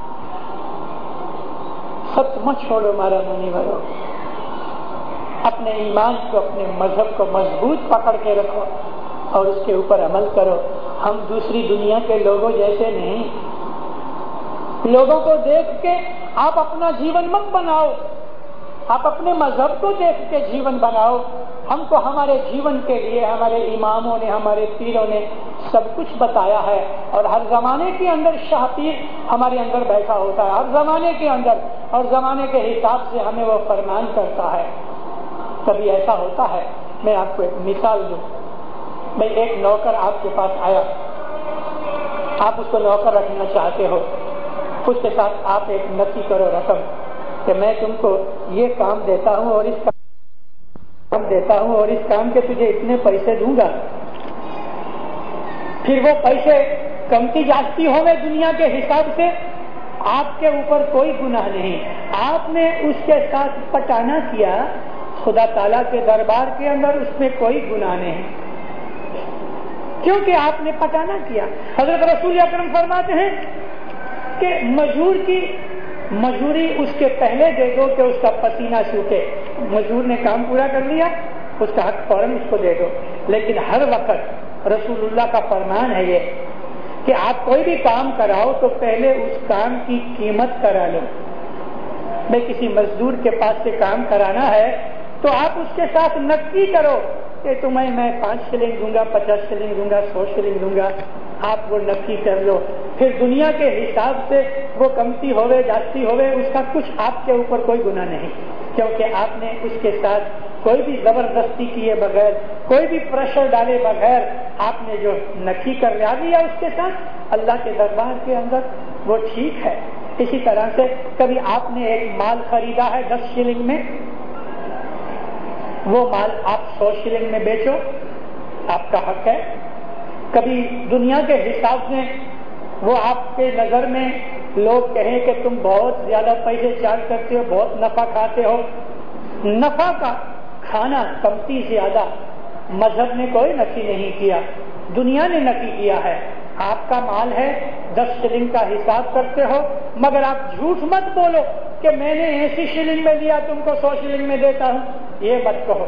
ست مت چھوڑو مارا منی والو، اپنے ایمان کو، اپنے مذہب کو مضبوط پکڑ کے رکھو اور اس کے اوپر عمل کرو۔ ہم دوسری دنیا کے لوگوں جیسے نہیں، لوگوں کو دیکھ کے آپ اپنا جیون مت بناؤ، آپ اپنے مذہب کو دیکھ کے جیون بناؤ۔ ہم کو ہمارے جیون کے لیے ہمارے اماموں نے، ہمارے پیروں نے سب کچھ بتایا ہے، اور ہر زمانے کے اندر شاہ پیر ہمارے اندر بیٹھا ہوتا ہے، ہر زمانے کے اندر، اور زمانے کے حساب سے ہمیں وہ فرمان کرتا ہے۔ کبھی ایسا ہوتا ہے، میں آپ کو ایک مثال دوں، میں ایک نوکر آپ کے پاس آیا، آپ اس کو نوکر رکھنا چاہتے ہو، اس کے ساتھ آپ ایک نفی کرو رقم کہ میں تم کو یہ کام دیتا ہوں اور اس کام دیتا ہوں اور اس کام کے تجھے اتنے پیسے دوں گا۔ پھر وہ پیسے کمتی جاستی ہوں گے دنیا کے حساب سے، آپ کے اوپر کوئی گناہ نہیں، آپ نے اس کے ساتھ پٹانا کیا، خدا تعالیٰ کے دربار کے اندر اس میں کوئی گناہ نہیں، کیونکہ آپ نے پٹانا کیا۔ حضرت رسول اکرم فرماتے ہیں کہ مزدور کی مزدوری اس کے پہلے دے دو کہ اس کا پسینہ سوکھے، مزدور نے کام پورا کر لیا، اس کا حق فوراً اس کو دے دو۔ لیکن ہر وقت رسول اللہ کا فرمان ہے یہ کہ آپ کوئی بھی کام کراؤ تو پہلے اس کام کی قیمت کرا لو۔ میں کسی مزدور کے پاس سے کام کرانا ہے تو آپ اس کے ساتھ نقدی کرو کہ تمہیں میں پانچ شلنگ دوں گا، پچاس شلنگ دوں گا، سو شلنگ دوں گا، آپ وہ نقدی کر لو۔ پھر دنیا کے حساب سے وہ کمتی ہوئے جاستی ہوئے، اس کا کچھ آپ کے اوپر کوئی گناہ نہیں، کیونکہ آپ نے اس کے ساتھ کوئی بھی زبردستی کیے بغیر، کوئی بھی پریشر ڈالے بغیر آپ نے جو نقدی کر لیا اس کے ساتھ اللہ کے دربار کے اندر، وہ ٹھیک ہے۔ اسی طرح سے کبھی آپ نے ایک مال خریدا ہے دس شلنگ میں، وہ مال آپ سو شلنگ میں بیچو، آپ کا حق ہے۔ کبھی دنیا کے حساب سے وہ آپ کے نظر میں لوگ کہیں کہ تم بہت زیادہ پیسے چارج کرتے ہو، بہت نفع کھاتے ہو، نفع کا کھانا کمتی زیادہ مذہب نے کوئی نفی نہیں کیا، دنیا نے نفی کیا ہے۔ آپ کا مال ہے، دس شلنگ کا حساب کرتے ہو، مگر آپ جھوٹ مت بولو کہ میں نے ایسی شلنگ میں لیا تم کو سو شلنگ میں دیتا ہوں، یہ مت کہو۔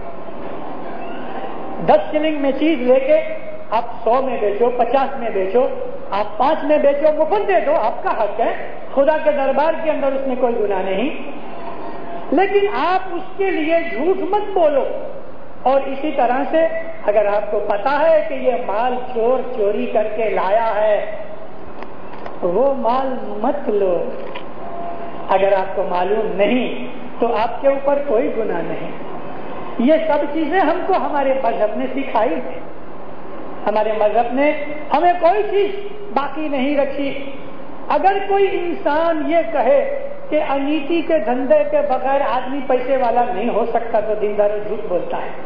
دس شلنگ میں چیز لے کے آپ سو میں بیچو، پچاس میں بیچو، آپ پانچ میں بیچو، مفت دے دو، آپ کا حق ہے، خدا کے دربار کے اندر اس میں کوئی گناہ نہیں، لیکن آپ اس کے لیے جھوٹ مت بولو۔ اور اسی طرح سے اگر آپ کو پتا ہے کہ یہ مال چور چوری کر کے لایا ہے، وہ مال مت لو۔ اگر آپ کو معلوم نہیں تو آپ کے اوپر کوئی گناہ نہیں۔ یہ سب چیزیں ہم کو ہمارے مذہب نے سکھائی ہے، ہمارے مذہب نے ہمیں کوئی چیز باقی نہیں رکھی۔ اگر کوئی انسان یہ کہے کہ انیتی کے دھندے کے بغیر آدمی پیسے والا نہیں ہو سکتا تو دیندار جھوٹ بولتا ہے۔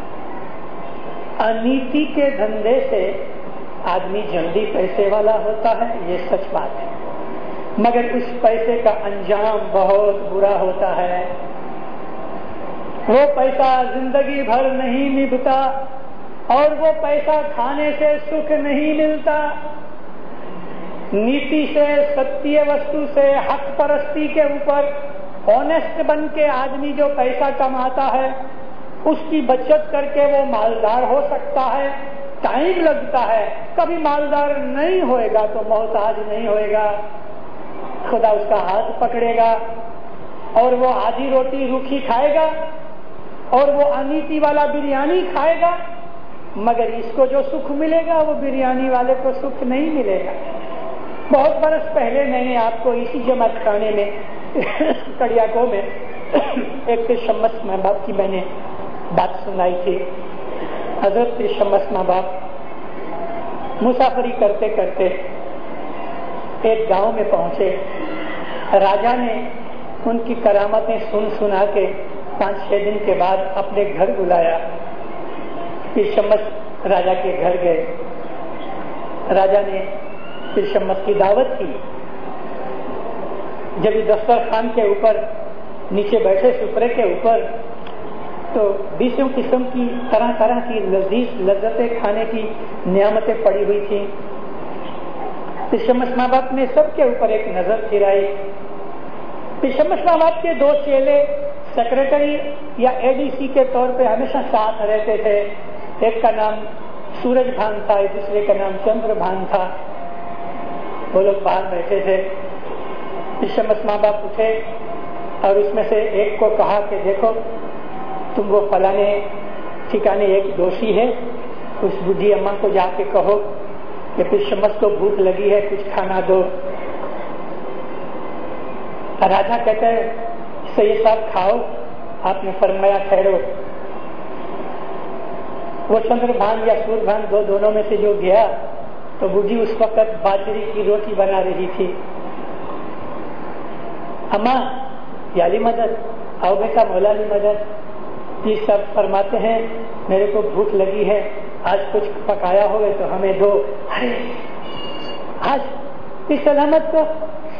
انیتی کے دھندے سے آدمی جلدی پیسے والا ہوتا ہے، یہ سچ بات ہے، مگر اس پیسے کا انجام بہت برا ہوتا ہے۔ وہ پیسہ زندگی بھر نہیں نبھتا، اور وہ پیسہ کھانے سے سکھ نہیں ملتا۔ نیتی سے، ستیہ وستو سے، حق پرستی کے اوپر آنےسٹ بن کے آدمی جو پیسہ کماتا ہے، اس کی بچت کر کے وہ مالدار ہو سکتا ہے۔ ٹائم لگتا ہے، کبھی مالدار نہیں ہوئے گا تو محتاج نہیں ہوئے گا، خدا اس کا ہاتھ پکڑے گا اور وہ آدھی روٹی روکھی کھائے گا اور وہ انیتی والا بریانی کھائے گا، مگر اس کو جو سکھ ملے گا وہ بریانی والے کو سکھ نہیں ملے گا۔ بہت برس پہلے میں نے آپ کو اسی جماعت خانے میں کڑیاکو میں ایک شمس ماں باپ کی میں نے بات سنائی تھی۔ حضرت شمس ماں باپ مسافری کرتے کرتے ایک گاؤں میں پہنچے، راجا نے ان کی کرامتیں سن سنا کے پانچ چھ دن کے بعد اپنے گھر بلایا۔ پھر شمس راجا کے گھر گئے. راجا نے پھر شمس کی دعوت کی. جب دسترخوان کے اوپر نیچے بیٹھے سپرے کے اوپر تو بیسوں قسم کی طرح طرح کی لذیذ لذتیں کھانے کی نعمتیں پڑی ہوئی تھیں. پھر شمس ماں باپ نے سب کے اوپر ایک نظر پھرائی. پھر شمس ماں باپ کے دو چیلے سیکرٹری یا اے ڈی سی کے طور پہ ہمیشہ ساتھ رہتے تھے. ایک کا نام سورج بھان تھا, دوسرے کا نام چندر بھان تھا. وہ لوگ باہر بیٹھے تھے. پھر شمس ماں باپ اٹھے اور اس میں سے ایک کو کہا کہ دیکھو تم وہ فلانے ٹھکانے ایک دوشی ہے, اس بڈھی اماں کو جا کے کہو کہ پھر شمس کو بھوک لگی ہے, کچھ کھانا دو. راجا کہتا ہے سید صاحب کھاؤ, آپ نے فرمایا ٹھہرو. وہ چندر بھان یا سور بھان دو دونوں میں سے جو گیا تو بڈھی اس وقت باجری کی روٹی بنا رہی تھی. اماں یا علی مدد, آؤ بیٹا مولا علی مدد. یہ سب فرماتے ہیں میرے کو بھوک لگی ہے, آج کچھ پکایا ہوئے تو ہمیں دو. ارے آج اس سلامت کو,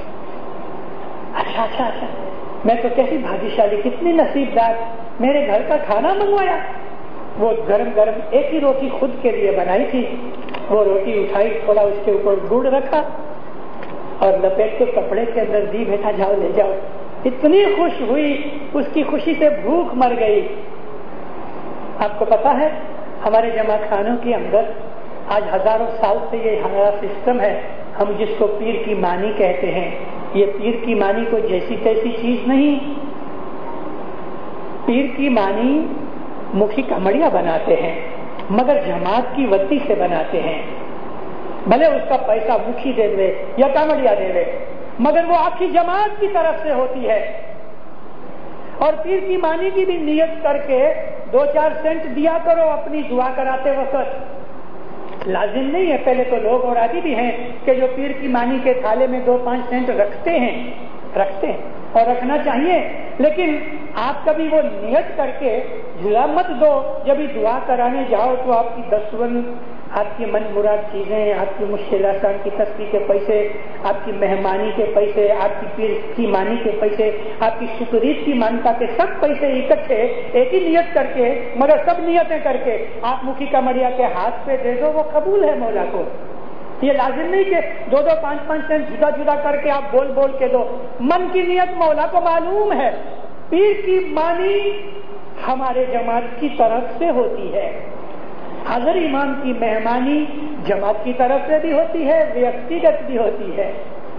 اچھا اچھا اچھا میں تو کیسی بھاگیشالی, کتنی نصیب دار, میرے گھر کا کھانا منگوایا. وہ گرم گرم ایک ہی روٹی خود کے لیے بنائی تھی. وہ روٹی اٹھائی, تھوڑا اس کے اوپر گڑ رکھا اور لپیٹ کے کپڑے کے اندر دی, بیٹا جاؤ لے جاؤ. اتنی خوش ہوئی, اس کی خوشی سے بھوک مر گئی. آپ کو پتا ہے ہمارے جمع خانوں کے اندر آج ہزاروں سال سے یہ ہمارا سسٹم ہے. ہم جس کو پیر کی مانی کہتے ہیں, یہ پیر کی مانی کو جیسی تیسی چیز نہیں. پیر کی مانی مکھی کمڑیاں بناتے ہیں مگر جماعت کی وتی سے بناتے ہیں. بھلے اس کا پیسہ مکھی دے دے یا کمڑیا دے دے, مگر وہ آپ کی جماعت کی طرف سے ہوتی ہے. اور پیر کی مانی کی بھی نیت کر کے دو چار سینٹ دیا کرو اپنی دعا کراتے وقت. لازم نہیں ہے, پہلے تو لوگ اور آدھی بھی ہیں کہ جو پیر کی مانی کے تھالے میں دو پانچ سینٹ رکھتے ہیں رکھتے ہیں اور رکھنا چاہیے, لیکن آپ کبھی وہ نیت کر کے جھلا مت دو. جب دعا کرانے جاؤ تو آپ کی دسون, آپ کی من مراد چیزیں, آپ کی مشکل آسان کی تسبیح کے پیسے, آپ کی مہمانی کے پیسے, آپ کی پیر کی مانی کے پیسے, آپ کی شکریت کی مانتا کے سب پیسے اکٹھے ایک ہی نیت کر کے, مگر سب نیتیں کر کے آپ مکھی کمڑیا کے ہاتھ پہ دے دو, وہ قبول ہے مولا کو. یہ لازم نہیں کہ دو دو پانچ پانچ سینٹ جدا جدا کر کے آپ بول بول کے دو. من کی نیت مولا کو معلوم ہے. پیر کی مانی ہمارے جماعت کی طرف سے ہوتی ہے. حضر امام کی مہمانی جماعت کی طرف سے بھی ہوتی ہے, ویکتیگت بھی ہوتی ہے.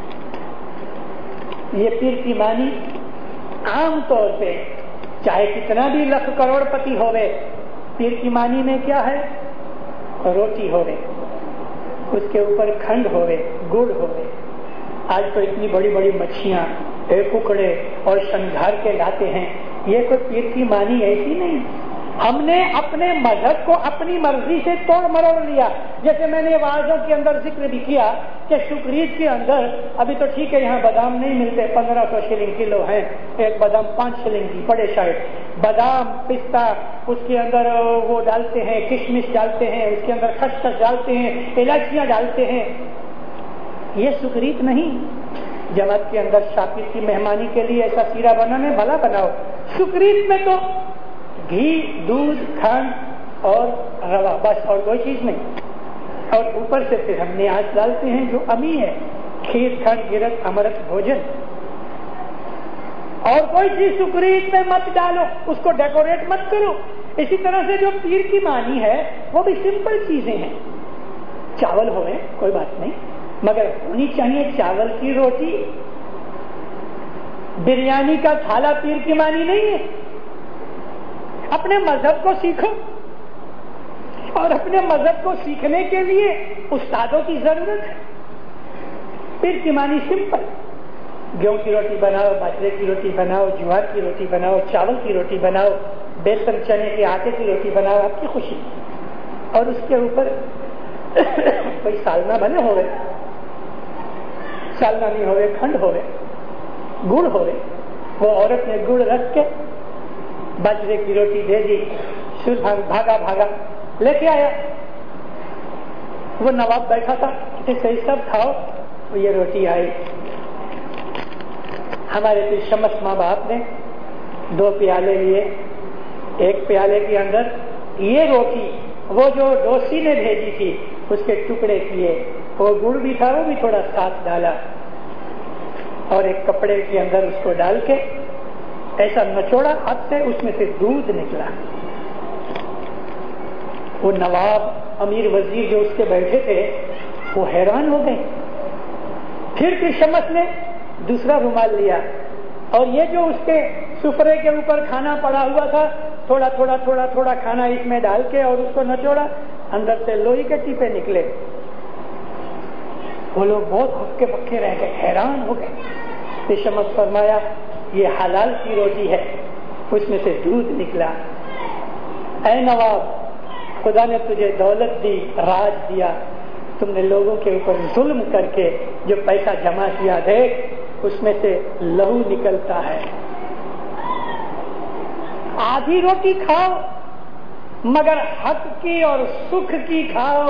یہ پیر کی مانی عام طور پہ چاہے کتنا بھی لاکھ کروڑ پتی ہوئے, پیر کی مانی میں کیا ہے, روٹی ہوئے, اس کے اوپر کھنڈ ہوئے, گڑ ہوئے. آج تو اتنی بڑی بڑی مچھیاں, ککڑے اور شنگھار کے لاتے ہیں. یہ کوئی پیر کی مانی ایسی نہیں. ہم نے اپنے مذہب کو اپنی مرضی سے توڑ مروڑ لیا. جیسے میں نے واعظوں کے اندر ذکر بھی کیا کہ شکریت کے اندر ابھی تو ٹھیک ہے یہاں بادام نہیں ملتے, پندرہ سو شلنگ کلو ہیں, ایک بادام پانچ شلنگ کی پڑے شاید. بادام پستہ اس کے اندر وہ ڈالتے ہیں, کشمش ڈالتے ہیں, اس کے اندر خسخس ڈالتے ہیں, الائچیاں ڈالتے ہیں. یہ شکریت نہیں. جماعت کے اندر شاکر کی مہمانی کے لیے ایسا سیرا بنانے بھلا بناؤ. شکریت میں تو گھی, دودھ, کھنڈ اور روا, بس اور کوئی چیز نہیں. اور اوپر سے پھر ہم نیاز ڈالتے ہیں جو امی ہے, کھیر, کھنڈ, گرت, امرت بھوجن. اور کوئی چیز شکریت میں مت ڈالو, اس کو ڈیکوریٹ مت کرو. اسی طرح سے جو پیر کی مانی ہے وہ بھی سمپل چیزیں ہیں. چاول ہوئے کوئی بات نہیں, مگر ہونی چاہیے چاول کی روٹی. بریانی کا تھالا پیر کی مانی نہیں ہے. اپنے مذہب کو سیکھو, اور اپنے مذہب کو سیکھنے کے لیے استادوں کی ضرورت ہے. پیر کی مانی سمپل, گیہوں کی روٹی بناؤ, باجرے کی روٹی بناؤ, جوار کی روٹی بناؤ, چاول کی روٹی بناؤ, بیسن چنے کے آٹے کی روٹی بناؤ, آپ کی خوشی. اور اس کے اوپر کوئی سالنا بنے ہوئے, سالنا نہیں ہوئے, کھنڈ ہوئے, گڑ ہوئے. وہ عورت نے گڑ رکھ کے باجرے کی روٹی دے دی, سرحان بھاگا بھاگا لے کے آیا. وہ نواب بیٹھا تھا کہ صحیح سب کھاؤ. وہ یہ روٹی آئی. ہمارے پھر شمس ماں باپ نے دو پیالے لیے. ایک پیالے کے اندر یہ روٹی وہ جو ڈوسی نے بھیجی تھی اس کے ٹکڑے کیے, وہ گڑ بھی تھا وہ بھی تھوڑا ساتھ ڈالا, اور ایک کپڑے کے اندر اس کو ڈال کے ایسا نچوڑا ہاتھ سے, اس میں سے دودھ نکلا. وہ نواب امیر وزیر جو اس کے بیٹھے تھے وہ حیران ہو گئے. پھر پھر شمس نے دوسرا رومال لیا اور یہ جو اس کے سفرے کے اوپر کھانا پڑا ہوا تھا تھوڑا تھوڑا تھوڑا تھوڑا کھانا اس میں ڈال کے اور اس کو نچوڑا, اندر سے لوہی کے ٹیپے نکلے. وہ لوگ بہت ہکے پکے رہ گئے, حیران ہو گئے. پھر شمس فرمایا یہ حلال کی روٹی ہے, اس میں سے دودھ نکلا. اے نواب, خدا نے تجھے دولت دی, راج دیا, تم نے لوگوں کے اوپر ظلم کر کے جو پیسہ جمع کیا, دیکھ اس میں سے لہو نکلتا ہے. آدھی روٹی کھاؤ مگر حق کی اور سکھ کی کھاؤ.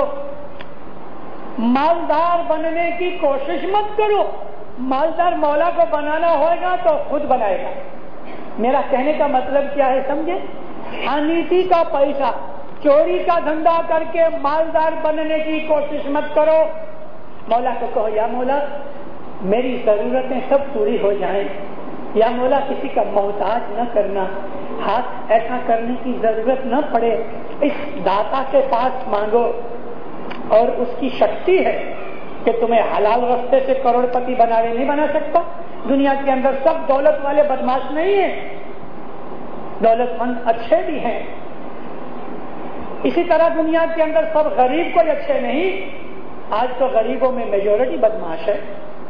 مالدار بننے کی کوشش مت کرو. مالدار مولا کو بنانا ہوگا تو خود بنائے گا. میرا کہنے کا مطلب کیا ہے سمجھے؟ انیتی کا پیسہ چوری کا دھندا کر کے مالدار بننے کی کوشش مت کرو. مولا کو کہو یا مولا میری ضرورتیں سب پوری ہو جائیں, یا مولا کسی کا محتاج نہ کرنا, ہاتھ ایسا کرنے کی ضرورت نہ پڑے. اس داتا کے پاس مانگو, اور اس کی شکتی ہے کہ تمہیں حلال راستے سے کروڑ پتی بناوے نہیں بنا سکتا. دنیا کے اندر سب دولت والے بدماش نہیں ہیں, دولت مند اچھے بھی ہیں. اسی طرح دنیا کے اندر سب غریب کوئی اچھے نہیں. آج تو غریبوں میں میجورٹی بدماش ہے.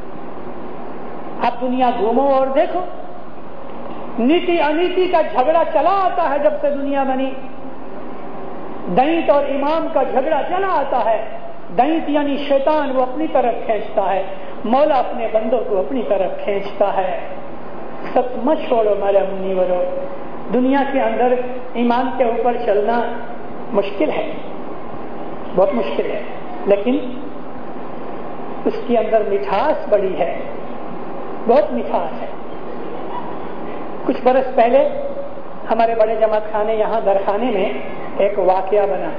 اب دنیا گھومو اور دیکھو, نیتی انیتی کا جھگڑا چلا آتا ہے. جب سے دنیا بنی دینت اور امام کا جھگڑا چلا آتا ہے. دینت یعنی شیطان, وہ اپنی طرف کھینچتا ہے, مولا اپنے بندوں کو اپنی طرف کھینچتا ہے. سب مت چھوڑو میرے منیورو, دنیا کے اندر ایمان کے اوپر چلنا مشکل ہے, بہت مشکل ہے, لیکن اس کے اندر مٹھاس بڑی ہے, بہت مٹھاس ہے. کچھ برس پہلے ہمارے بڑے جماعت خانے یہاں درخانے میں ایک واقعہ بنا.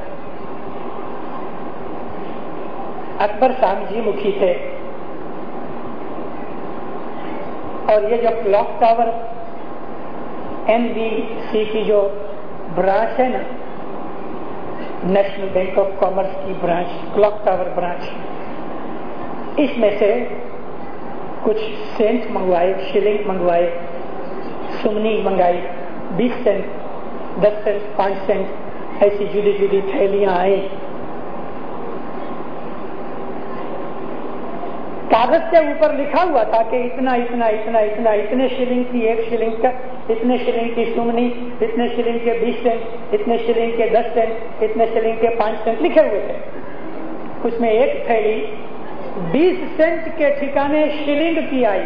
اکبر سامجی مکھی تھے, اور یہ جو کلاک ٹاور این بی سی کی جو برانچ ہے نا, نیشنل بینک آف کامرس کی برانچ, کلاک ٹاور برانچ, اس میں سے کچھ سینٹ منگوائے, شلنگ منگوائے, سمنی منگائی, بیس سینٹ, دس سینٹ, پانچ سینٹ, ایسی جدی جدی تھیلیاں آئیں. کاغذ کے اوپر لکھا ہوا تھا کہ اتنا اتنا اتنا اتنا اتنے شلنگ کی ایک شلنگ کا, اتنے شلنگ کی سمنی, اتنے شلنگ کے بیس سینٹ, اتنے شلنگ کے دس سینٹ, اتنے شلنگ کے پانچ سینٹ لکھے ہوئے تھے. اس میں ایک تھیلی بیس سینٹ کے ٹھکانے شلنگ کی آئی.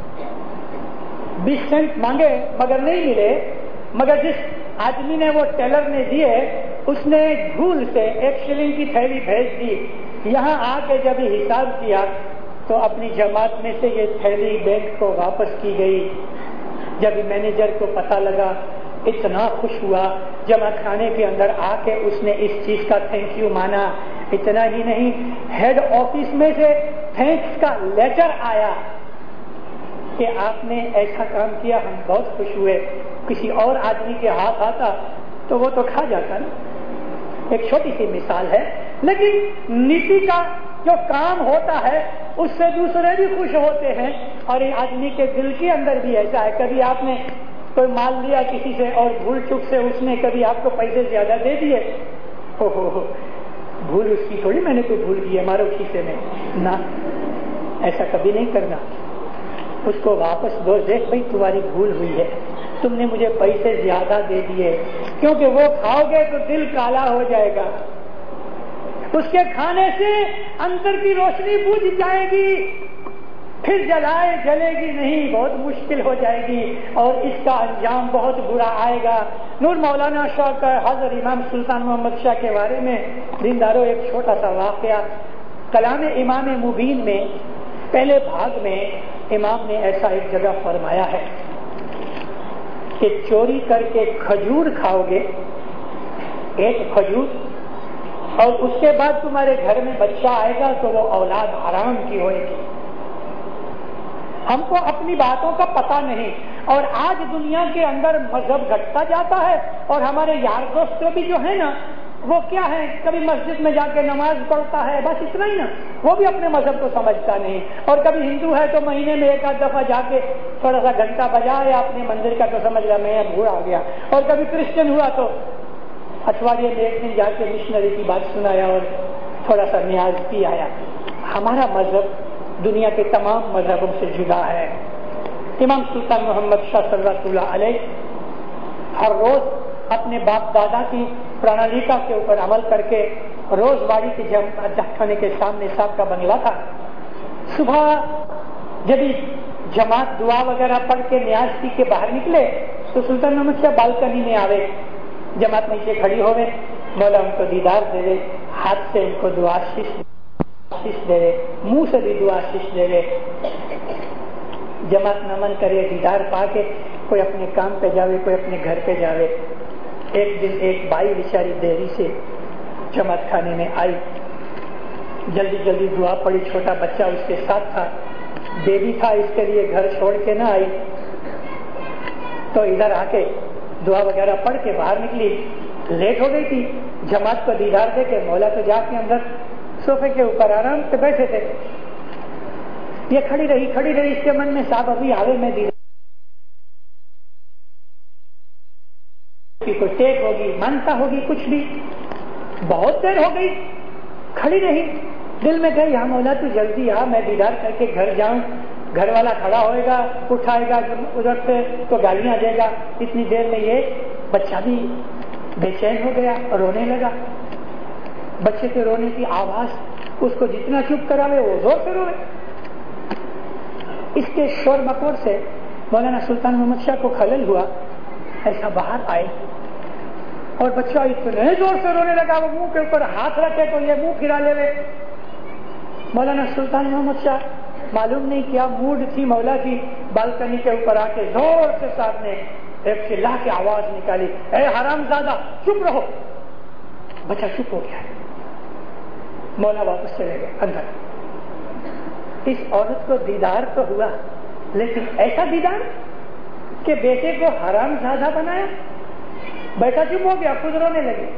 بیس سینٹ مانگے مگر نہیں ملے, مگر جس آدمی نے وہ ٹیلر نے دیے اس نے بھول سے ایک شلنگ کی تھیلی بھیج دی. یہاں آ کے جب حساب کیا تو اپنی جماعت میں سے یہ تھیلی بینک کو واپس کی گئی. جب مینیجر کو پتہ لگا اتنا خوش ہوا, جماعت خانے کے اندر آ کے اس نے اس چیز کا تھینک یو مانا. اتنا ہی نہیں, ہیڈ آفس میں سے تھینکس کا لیٹر آیا کہ آپ نے ایسا کام کیا, ہم بہت خوش ہوئے. کسی اور آدمی کے ہاتھ آتا تو وہ تو کھا جاتا نا. ایک چھوٹی سی مثال ہے, لیکن نیتی کا جو کام ہوتا ہے اس سے دوسرے بھی خوش ہوتے ہیں. اور یہ آدمی کے دل کے اندر بھی ایسا ہے. کبھی آپ نے کوئی مال لیا کسی سے اور بھول چک سے اس نے کبھی آپ کو پیسے زیادہ دے دیے, ہو ہو ہو بھول اس کی تھوڑی, میں نے کوئی بھول کی ہے مارو کھیسے میں, نہ, ایسا کبھی نہیں کرنا. اس کو واپس دو, دیکھ بھائی تمہاری بھول ہوئی ہے, تم نے مجھے پیسے زیادہ دے دیے, کیونکہ وہ کھاؤ گے تو دل کالا ہو جائے گا. اس کے کھانے سے اندر کی روشنی بجھ جائے گی, پھر جلائے جلے گی نہیں, بہت مشکل ہو جائے گی, اور اس کا انجام بہت برا آئے گا. نور مولانا شاہ کا حضرت امام سلطان محمد شاہ کے بارے میں دینداروں ایک چھوٹا سا واقعہ کلام امام مبین میں پہلے بھاگ میں امام نے ایسا ایک جگہ فرمایا ہے کہ چوری کر کے کھجور کھاؤ گے ایک کھجور اور اس کے بعد تمہارے گھر میں بچہ آئے گا تو وہ اولاد حرام کی ہوئے گی. ہم کو اپنی باتوں کا پتہ نہیں اور آج دنیا کے اندر مذہب گھٹتا جاتا ہے اور ہمارے یار دوست بھی جو ہے نا وہ کیا ہے کبھی مسجد میں جا کے نماز پڑھتا ہے بس اتنا ہی نا وہ بھی اپنے مذہب کو سمجھتا نہیں اور کبھی ہندو ہے تو مہینے میں ایک آدھ دفعہ جا کے تھوڑا سا گھنٹہ بجا یا اپنے مندر کا تو سمجھ رہا میں بھوڑا آ گیا اور کبھی کرسچن ہوا تو اٹھواڑیے میں ایک دن جا کے مشنری کی بات سنایا اور تھوڑا سا نیاز پی آیا. ہمارا مذہب دنیا کے تمام مذہبوں سے جدا ہے. امام سلطان محمد شاہ صلی اللہ علیہ ہر روز اپنے باپ دادا کی پرانالیکا کے اوپر عمل کر کے روز واڑی کے خانے کے سامنے صاحب کا بنگلہ تھا. صبح جب جماعت دعا وغیرہ پڑھ کے نیاز پی کے باہر نکلے تو سلطان محمد شاہ بالکنی میں آوے. جماعت نیچے کھڑی ہوئے مولا ان کو دیدار دے رہے ہاتھ سے ان کو دعا شش دے رہے منہ سے بھی دعا شش دے رہے. جماعت نمن کرے دیدار پا کے کوئی اپنے کام پہ جاوے کوئی اپنے گھر پہ جاوے. ایک دن ایک بائی بیچاری دیری سے جماعت کھانے میں آئی جلدی جلدی دعا پڑی. چھوٹا بچہ اس کے ساتھ تھا بیبی تھا اس کے لیے گھر چھوڑ کے نہ آئی تو ادھر آ کے دعا وغیرہ پڑھ کے باہر نکلی. لیٹ ہو گئی تھی. جماعت کو دیدار دے کے مولا تو جا کے اندر صوفے کے اوپر آرام سے بیٹھے تھے. یہ کھڑی رہی کھڑی رہی اس کے من میں صاحب ابھی آوے میں دیدار کی کوئی ٹیک ہوگی مانتا ہوگی کچھ بھی. بہت دیر ہو گئی کھڑی رہی. دل میں گئی ہاں مولا تو جلدی آ میں دیدار کر کے گھر جاؤں. گھر والا کھڑا ہوئے گا اٹھائے گا ادھر سے تو گالیاں دے گا. اتنی دیر میں یہ بچہ بھی بے چین ہو گیا رونے لگا. بچے کے رونے کی آواز اس کو جتنا چپ کراوے وہ زور سے روے. اس کے شور مکور سے مولانا سلطان محمد شاہ کو خلل ہوا. ایسا باہر آئے اور بچہ اتنے زور سے رونے لگا وہ منہ کے اوپر ہاتھ رکھے تو یہ منہ پھرا لے رہے. مولانا سلطان محمد شاہ معلوم نہیں کیا موڈ تھی مولا کی بالکنی کے اوپر آ کے زور سے صاحب نے ایک چلا کے آواز نکالی اے حرام زادہ چپ رہو. بچہ چپ ہو گیا. مولا واپس چلے گئے اندر. اس عورت کو دیدار تو ہوا لیکن ایسا دیدار کہ بیٹے کو حرام زادہ بنایا. بیٹا چپ ہو گیا خود رونے لگے.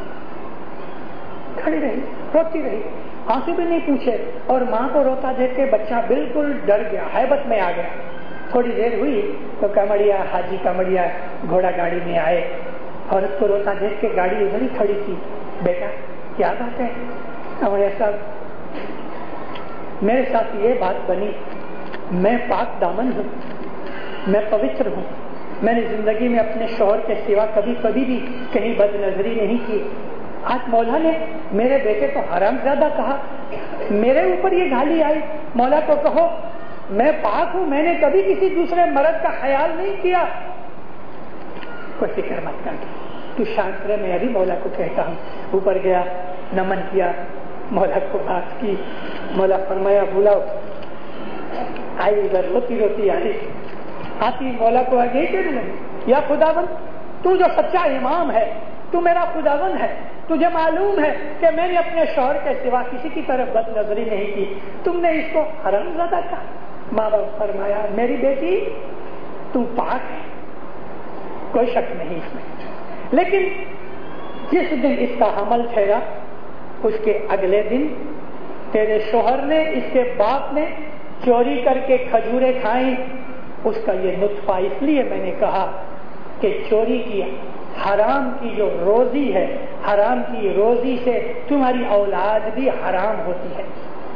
کھڑی رہی روتی رہی آنسو بھی نہیں پوچھے اور ماں کو روتا دیکھ کے بچہ بالکل ڈر گیا ہیبت میں آ گیا. تھوڑی دیر ہوئی تو کمڑیا حاجی کمڑیا گھوڑا گاڑی میں آئے. عورت کو روتا دیکھ کے گاڑی ادھر ہی کھڑی تھی. بیٹا کیا بات ہے؟ کمڑیا صاحب میرے ساتھ یہ بات بنی میں پاک دامن ہوں میں پوتر ہوں. میں نے زندگی میں اپنے شوہر کے سوا کبھی کبھی بھی کہیں بد نظری نہیں کی. آج مولا نے میرے بیٹے کو حرام زادہ کہا. میرے اوپر یہ گالی آئی. مولا کو کہو میں پاک ہوں میں نے کبھی کسی دوسرے مرد کا خیال نہیں کیا. کوئی فکر مت کر تو شانت رہے میں ابھی مولا کو کہتا ہوں. اوپر گیا نمن کیا مولا کو بات کی. مولا فرمایا بلاؤ. آئی ادھر روتی روتی آئی. آتی مولا کو آگے کہنے لگی یا خداوند تو جو سچا امام ہے تو میرا خداوند ہے. تجھے معلوم ہے کہ میں نے اپنے شوہر کے سوا کسی کی طرف بد نظری نہیں کی. تم نے اس کو حرام زادہ کہا. ماں باپ فرمایا میری بیٹی تو پاک ہے کوئی شک نہیں اس میں. لیکن جس دن اس کا حمل ٹھہرا اس کے اگلے دن تیرے شوہر نے اس کے باپ نے چوری کر کے کھجوریں کھائیں. اس کا یہ نطفہ اس لیے میں نے کہا کہ چوری کی حرام کی جو روزی ہے حرام کی روزی سے تمہاری اولاد بھی حرام ہوتی ہے.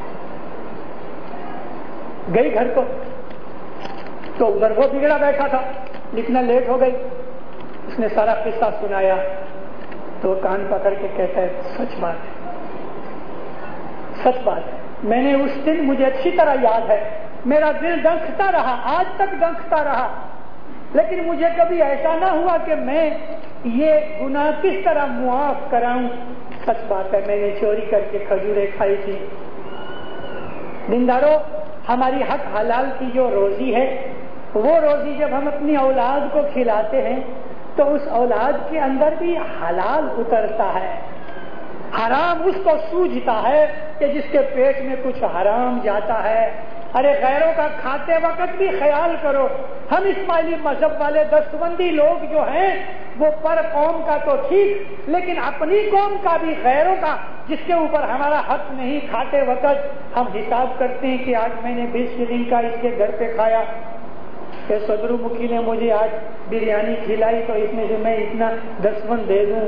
گئی گھر کو تو ادھر وہ بگڑا بیٹھا تھا لکھنا لیٹ ہو گئی. اس نے سارا قصہ سنایا تو کان پکڑ کے کہتا ہے سچ بات ہے سچ بات ہے. میں نے اس دن مجھے اچھی طرح یاد ہے میرا دل دنکتا رہا آج تک دنکتا رہا لیکن مجھے کبھی ایسا نہ ہوا کہ میں یہ گناہ کس طرح معاف کراؤں؟ سچ بات ہے، میں نے چوری کر کے کھجوریں کھائی تھی۔ دیندارو، ہماری حق حلال کی جو روزی ہے، وہ روزی جب ہم اپنی اولاد کو کھلاتے ہیں تو اس اولاد کے اندر بھی حلال اترتا ہے۔ حرام اس کو سوجھتا ہے کہ جس کے پیٹ میں کچھ حرام جاتا ہے۔ ارے غیروں کا کھاتے وقت بھی خیال کرو۔ ہم اسماعیلی مذہب والے دستبندی لوگ جو ہیں وہ پر قوم کا تو ٹھیک، لیکن اپنی قوم کا بھی، غیروں کا جس کے اوپر ہمارا حق نہیں، کھاتے وقت ہم حساب کرتے ہیں کہ آج میں نے بیس شلنگ کا اس کے گھر پہ کھایا، کہ صدر مکھی نے مجھے آج بریانی کھلائی تو اس میں سے میں اتنا دسمن دے دوں۔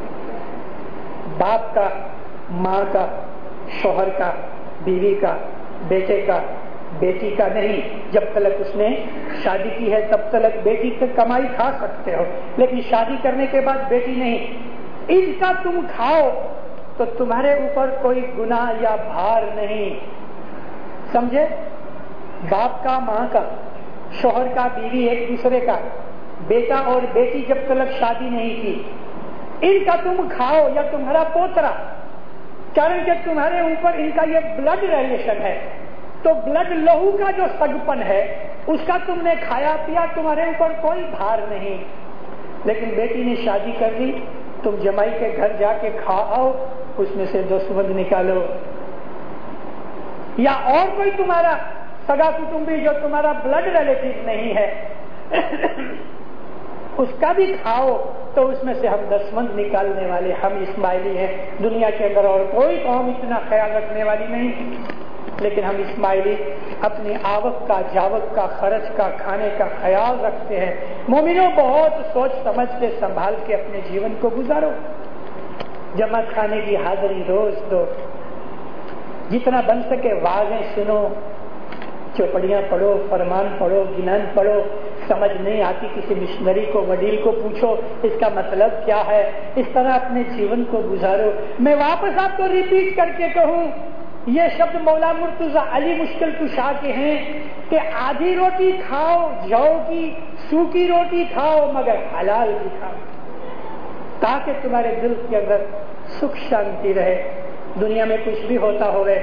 باپ کا، ماں کا، شوہر کا، بیوی کا، بیٹے کا، بیٹی کا نہیں۔ جب تلک اس نے شادی کی ہے تب تلک بیٹی کی کمائی کھا سکتے ہو، لیکن شادی کرنے کے بعد بیٹی نہیں۔ ان کا تم کھاؤ تو تمہارے اوپر کوئی گناہ یا بھار نہیں، سمجھے؟ باپ کا، ماں کا، شوہر کا، بیوی ایک دوسرے کا، بیٹا اور بیٹی جب تلک شادی نہیں کی، ان کا تم کھاؤ یا تمہارا پوترا، کارن کہ تمہارے اوپر ان کا یہ بلڈ ریلیشن ہے، تو بلڈ لہو کا جو سگپن ہے اس کا تم نے کھایا پیا، تمہارے اوپر کوئی بھار نہیں۔ لیکن بیٹی نے شادی کر لی، تم جمائی کے گھر جا کے کھا آؤ، اس میں سے دو سمند نکالو، یا اور کوئی تمہارا سگا کٹمبی جو تمہارا بلڈ ریلیٹو نہیں ہے اس کا بھی کھاؤ، تو اس میں سے ہم دسمند نکالنے والے ہم اسماعیلی ہیں۔ دنیا کے اندر اور کوئی قوم اتنا خیال رکھنے والی نہیں، لیکن ہم اسماعیلی اپنی آوک کا، جاوک کا، خرچ کا، کھانے کا خیال رکھتے ہیں۔ مومنوں، بہت سوچ سمجھ کے سنبھال کے اپنے جیون کو گزارو۔ جماعت کھانے کی حاضری روز دو، جتنا بن سکے واعظیں سنو، چوپڑیاں پڑھو، فرمان پڑھو، گنان پڑھو۔ سمجھ نہیں آتی کسی مشنری کو، وڈیل کو پوچھو اس کا مطلب کیا ہے، اس طرح اپنے جیون کو گزارو۔ میں واپس آپ کو ریپیٹ کر کے کہوں، یہ شبد مولا مرتضی علی مشکل کشا کے ہیں کہ آدھی روٹی کھاؤ جو کی، سوکھی روٹی کھاؤ مگر حلال بھی کھاؤ، تاکہ تمہارے دل کے اندر سکھ شانتی رہے۔ دنیا میں کچھ بھی ہوتا ہوئے،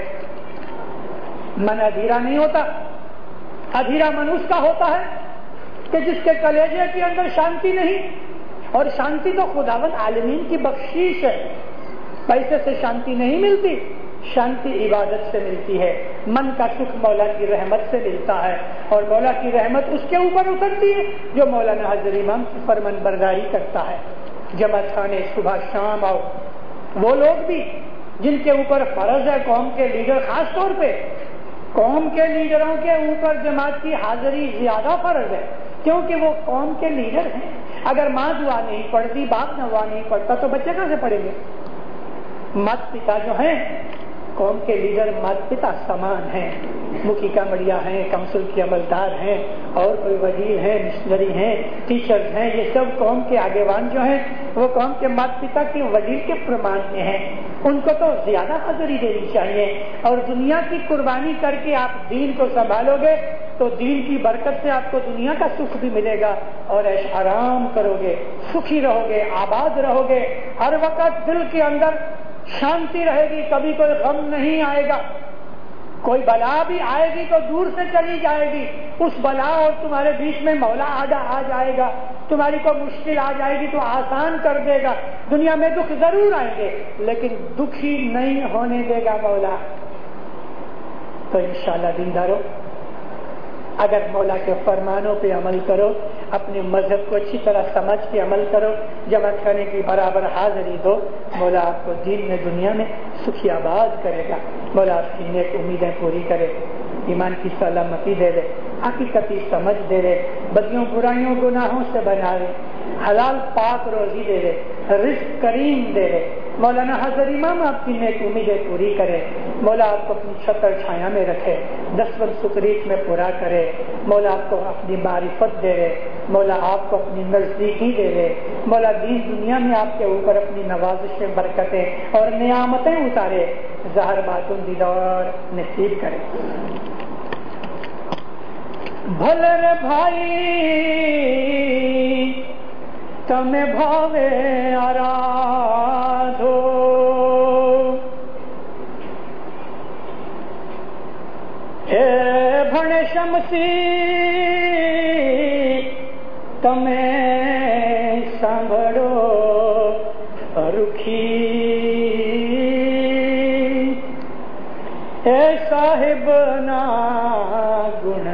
من ادھیرا نہیں ہوتا، ادھیرا من اس کا ہوتا ہے کہ جس کے کلیجے کے اندر شانتی نہیں، اور شانتی تو خداوند عالمین کی بخشش ہے۔ پیسے سے شانتی نہیں ملتی، شانتی عبادت سے ملتی ہے۔ من کا سکھ مولا کی رحمت سے ملتا ہے، اور مولا کی رحمت اس کے اوپر اترتی ہے جو مولانا حضرت امام کی فرمان برداری کرتا ہے۔ جماعت خانے صبح شام آؤ، وہ لوگ بھی جن کے اوپر فرض ہے، قوم کے لیڈر، خاص طور پہ قوم کے لیڈروں کے اوپر جماعت کی حاضری زیادہ فرض ہے، کیونکہ وہ قوم کے لیڈر ہیں۔ اگر ماں دعا نہیں پڑھتی، باپ دعا نہیں پڑھتا تو بچے کہاں سے پڑھیں گے؟ مات پتا جو ہیں، قوم کے لیڈر مات پتا سمان ہیں، مکھی کامڑیا ہیں، کونسل کے عملدار ہیں، اور کوئی وزیر ہیں، مشنری ہیں، ٹیچرز ہیں، یہ سب قوم کے آگےوان جو ہیں وہ قوم کے مات پتا کے وزیر کے پرمان میں ہیں۔ ان کو تو زیادہ حاضری دینی چاہیے، اور دنیا کی قربانی کر کے آپ دین کو سنبھالو گے تو دین کی برکت سے آپ کو دنیا کا سکھ بھی ملے گا، اور عیش آرام کرو گے، سکھی رہو گے، آباد رہو گے، ہر وقت دل کے اندر شانتی رہے گی، کبھی کوئی غم نہیں آئے گا۔ کوئی بلا بھی آئے گی تو دور سے چلی جائے گی، اس بلا اور تمہارے بیچ میں مولا آڈا آ جائے گا، تمہاری کوئی مشکل آ جائے گی تو آسان کر دے گا۔ دنیا میں دکھ ضرور آئیں گے لیکن دکھی نہیں ہونے دے گا مولا۔ تو انشاءاللہ دیندارو، اگر مولا کے فرمانوں پہ عمل کرو، اپنے مذہب کو اچھی طرح سمجھ کے عمل کرو، جماعت کرنے کی برابر حاضری دو، مولا آپ کو دین میں، دنیا میں سکھی آباد کرے گا۔ مولا آپ کی نیک امیدیں پوری کرے، ایمان کی سلامتی دے دے، حقیقتی سمجھ دے دے، بدیوں برائیوں گناہوں سے بنا دے، حلال پاک روزی دے دے، رزق کریم دے دے۔ مولانا حضرت امام آپ کی نیک امیدیں پوری کرے، مولا آپ کو اپنی چھتر چھایا میں رکھے، دسویں سکریت میں پورا کرے، مولا آپ کو اپنی معرفت دے دے، مولا آپ کو اپنی نزدیکی دے دے، مولا دین دنیا میں آپ کے اوپر اپنی نوازشیں، برکتیں اور نعمتیں اتارے، ظاہر باطن دیدار نصیب کرے۔ بھلے رے بھائی તમે ભાવે આરાધો. હે ભણેશમસી તમે સાંભળો અરુખી. હે સાહેબના ગુણ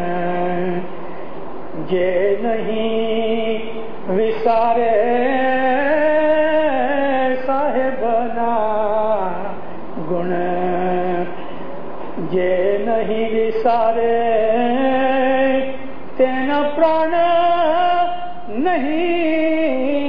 જે નહીં વિસારે, સાહેબના ગુણ જે નહીં વિસારે, તેના પ્રાણ નહીં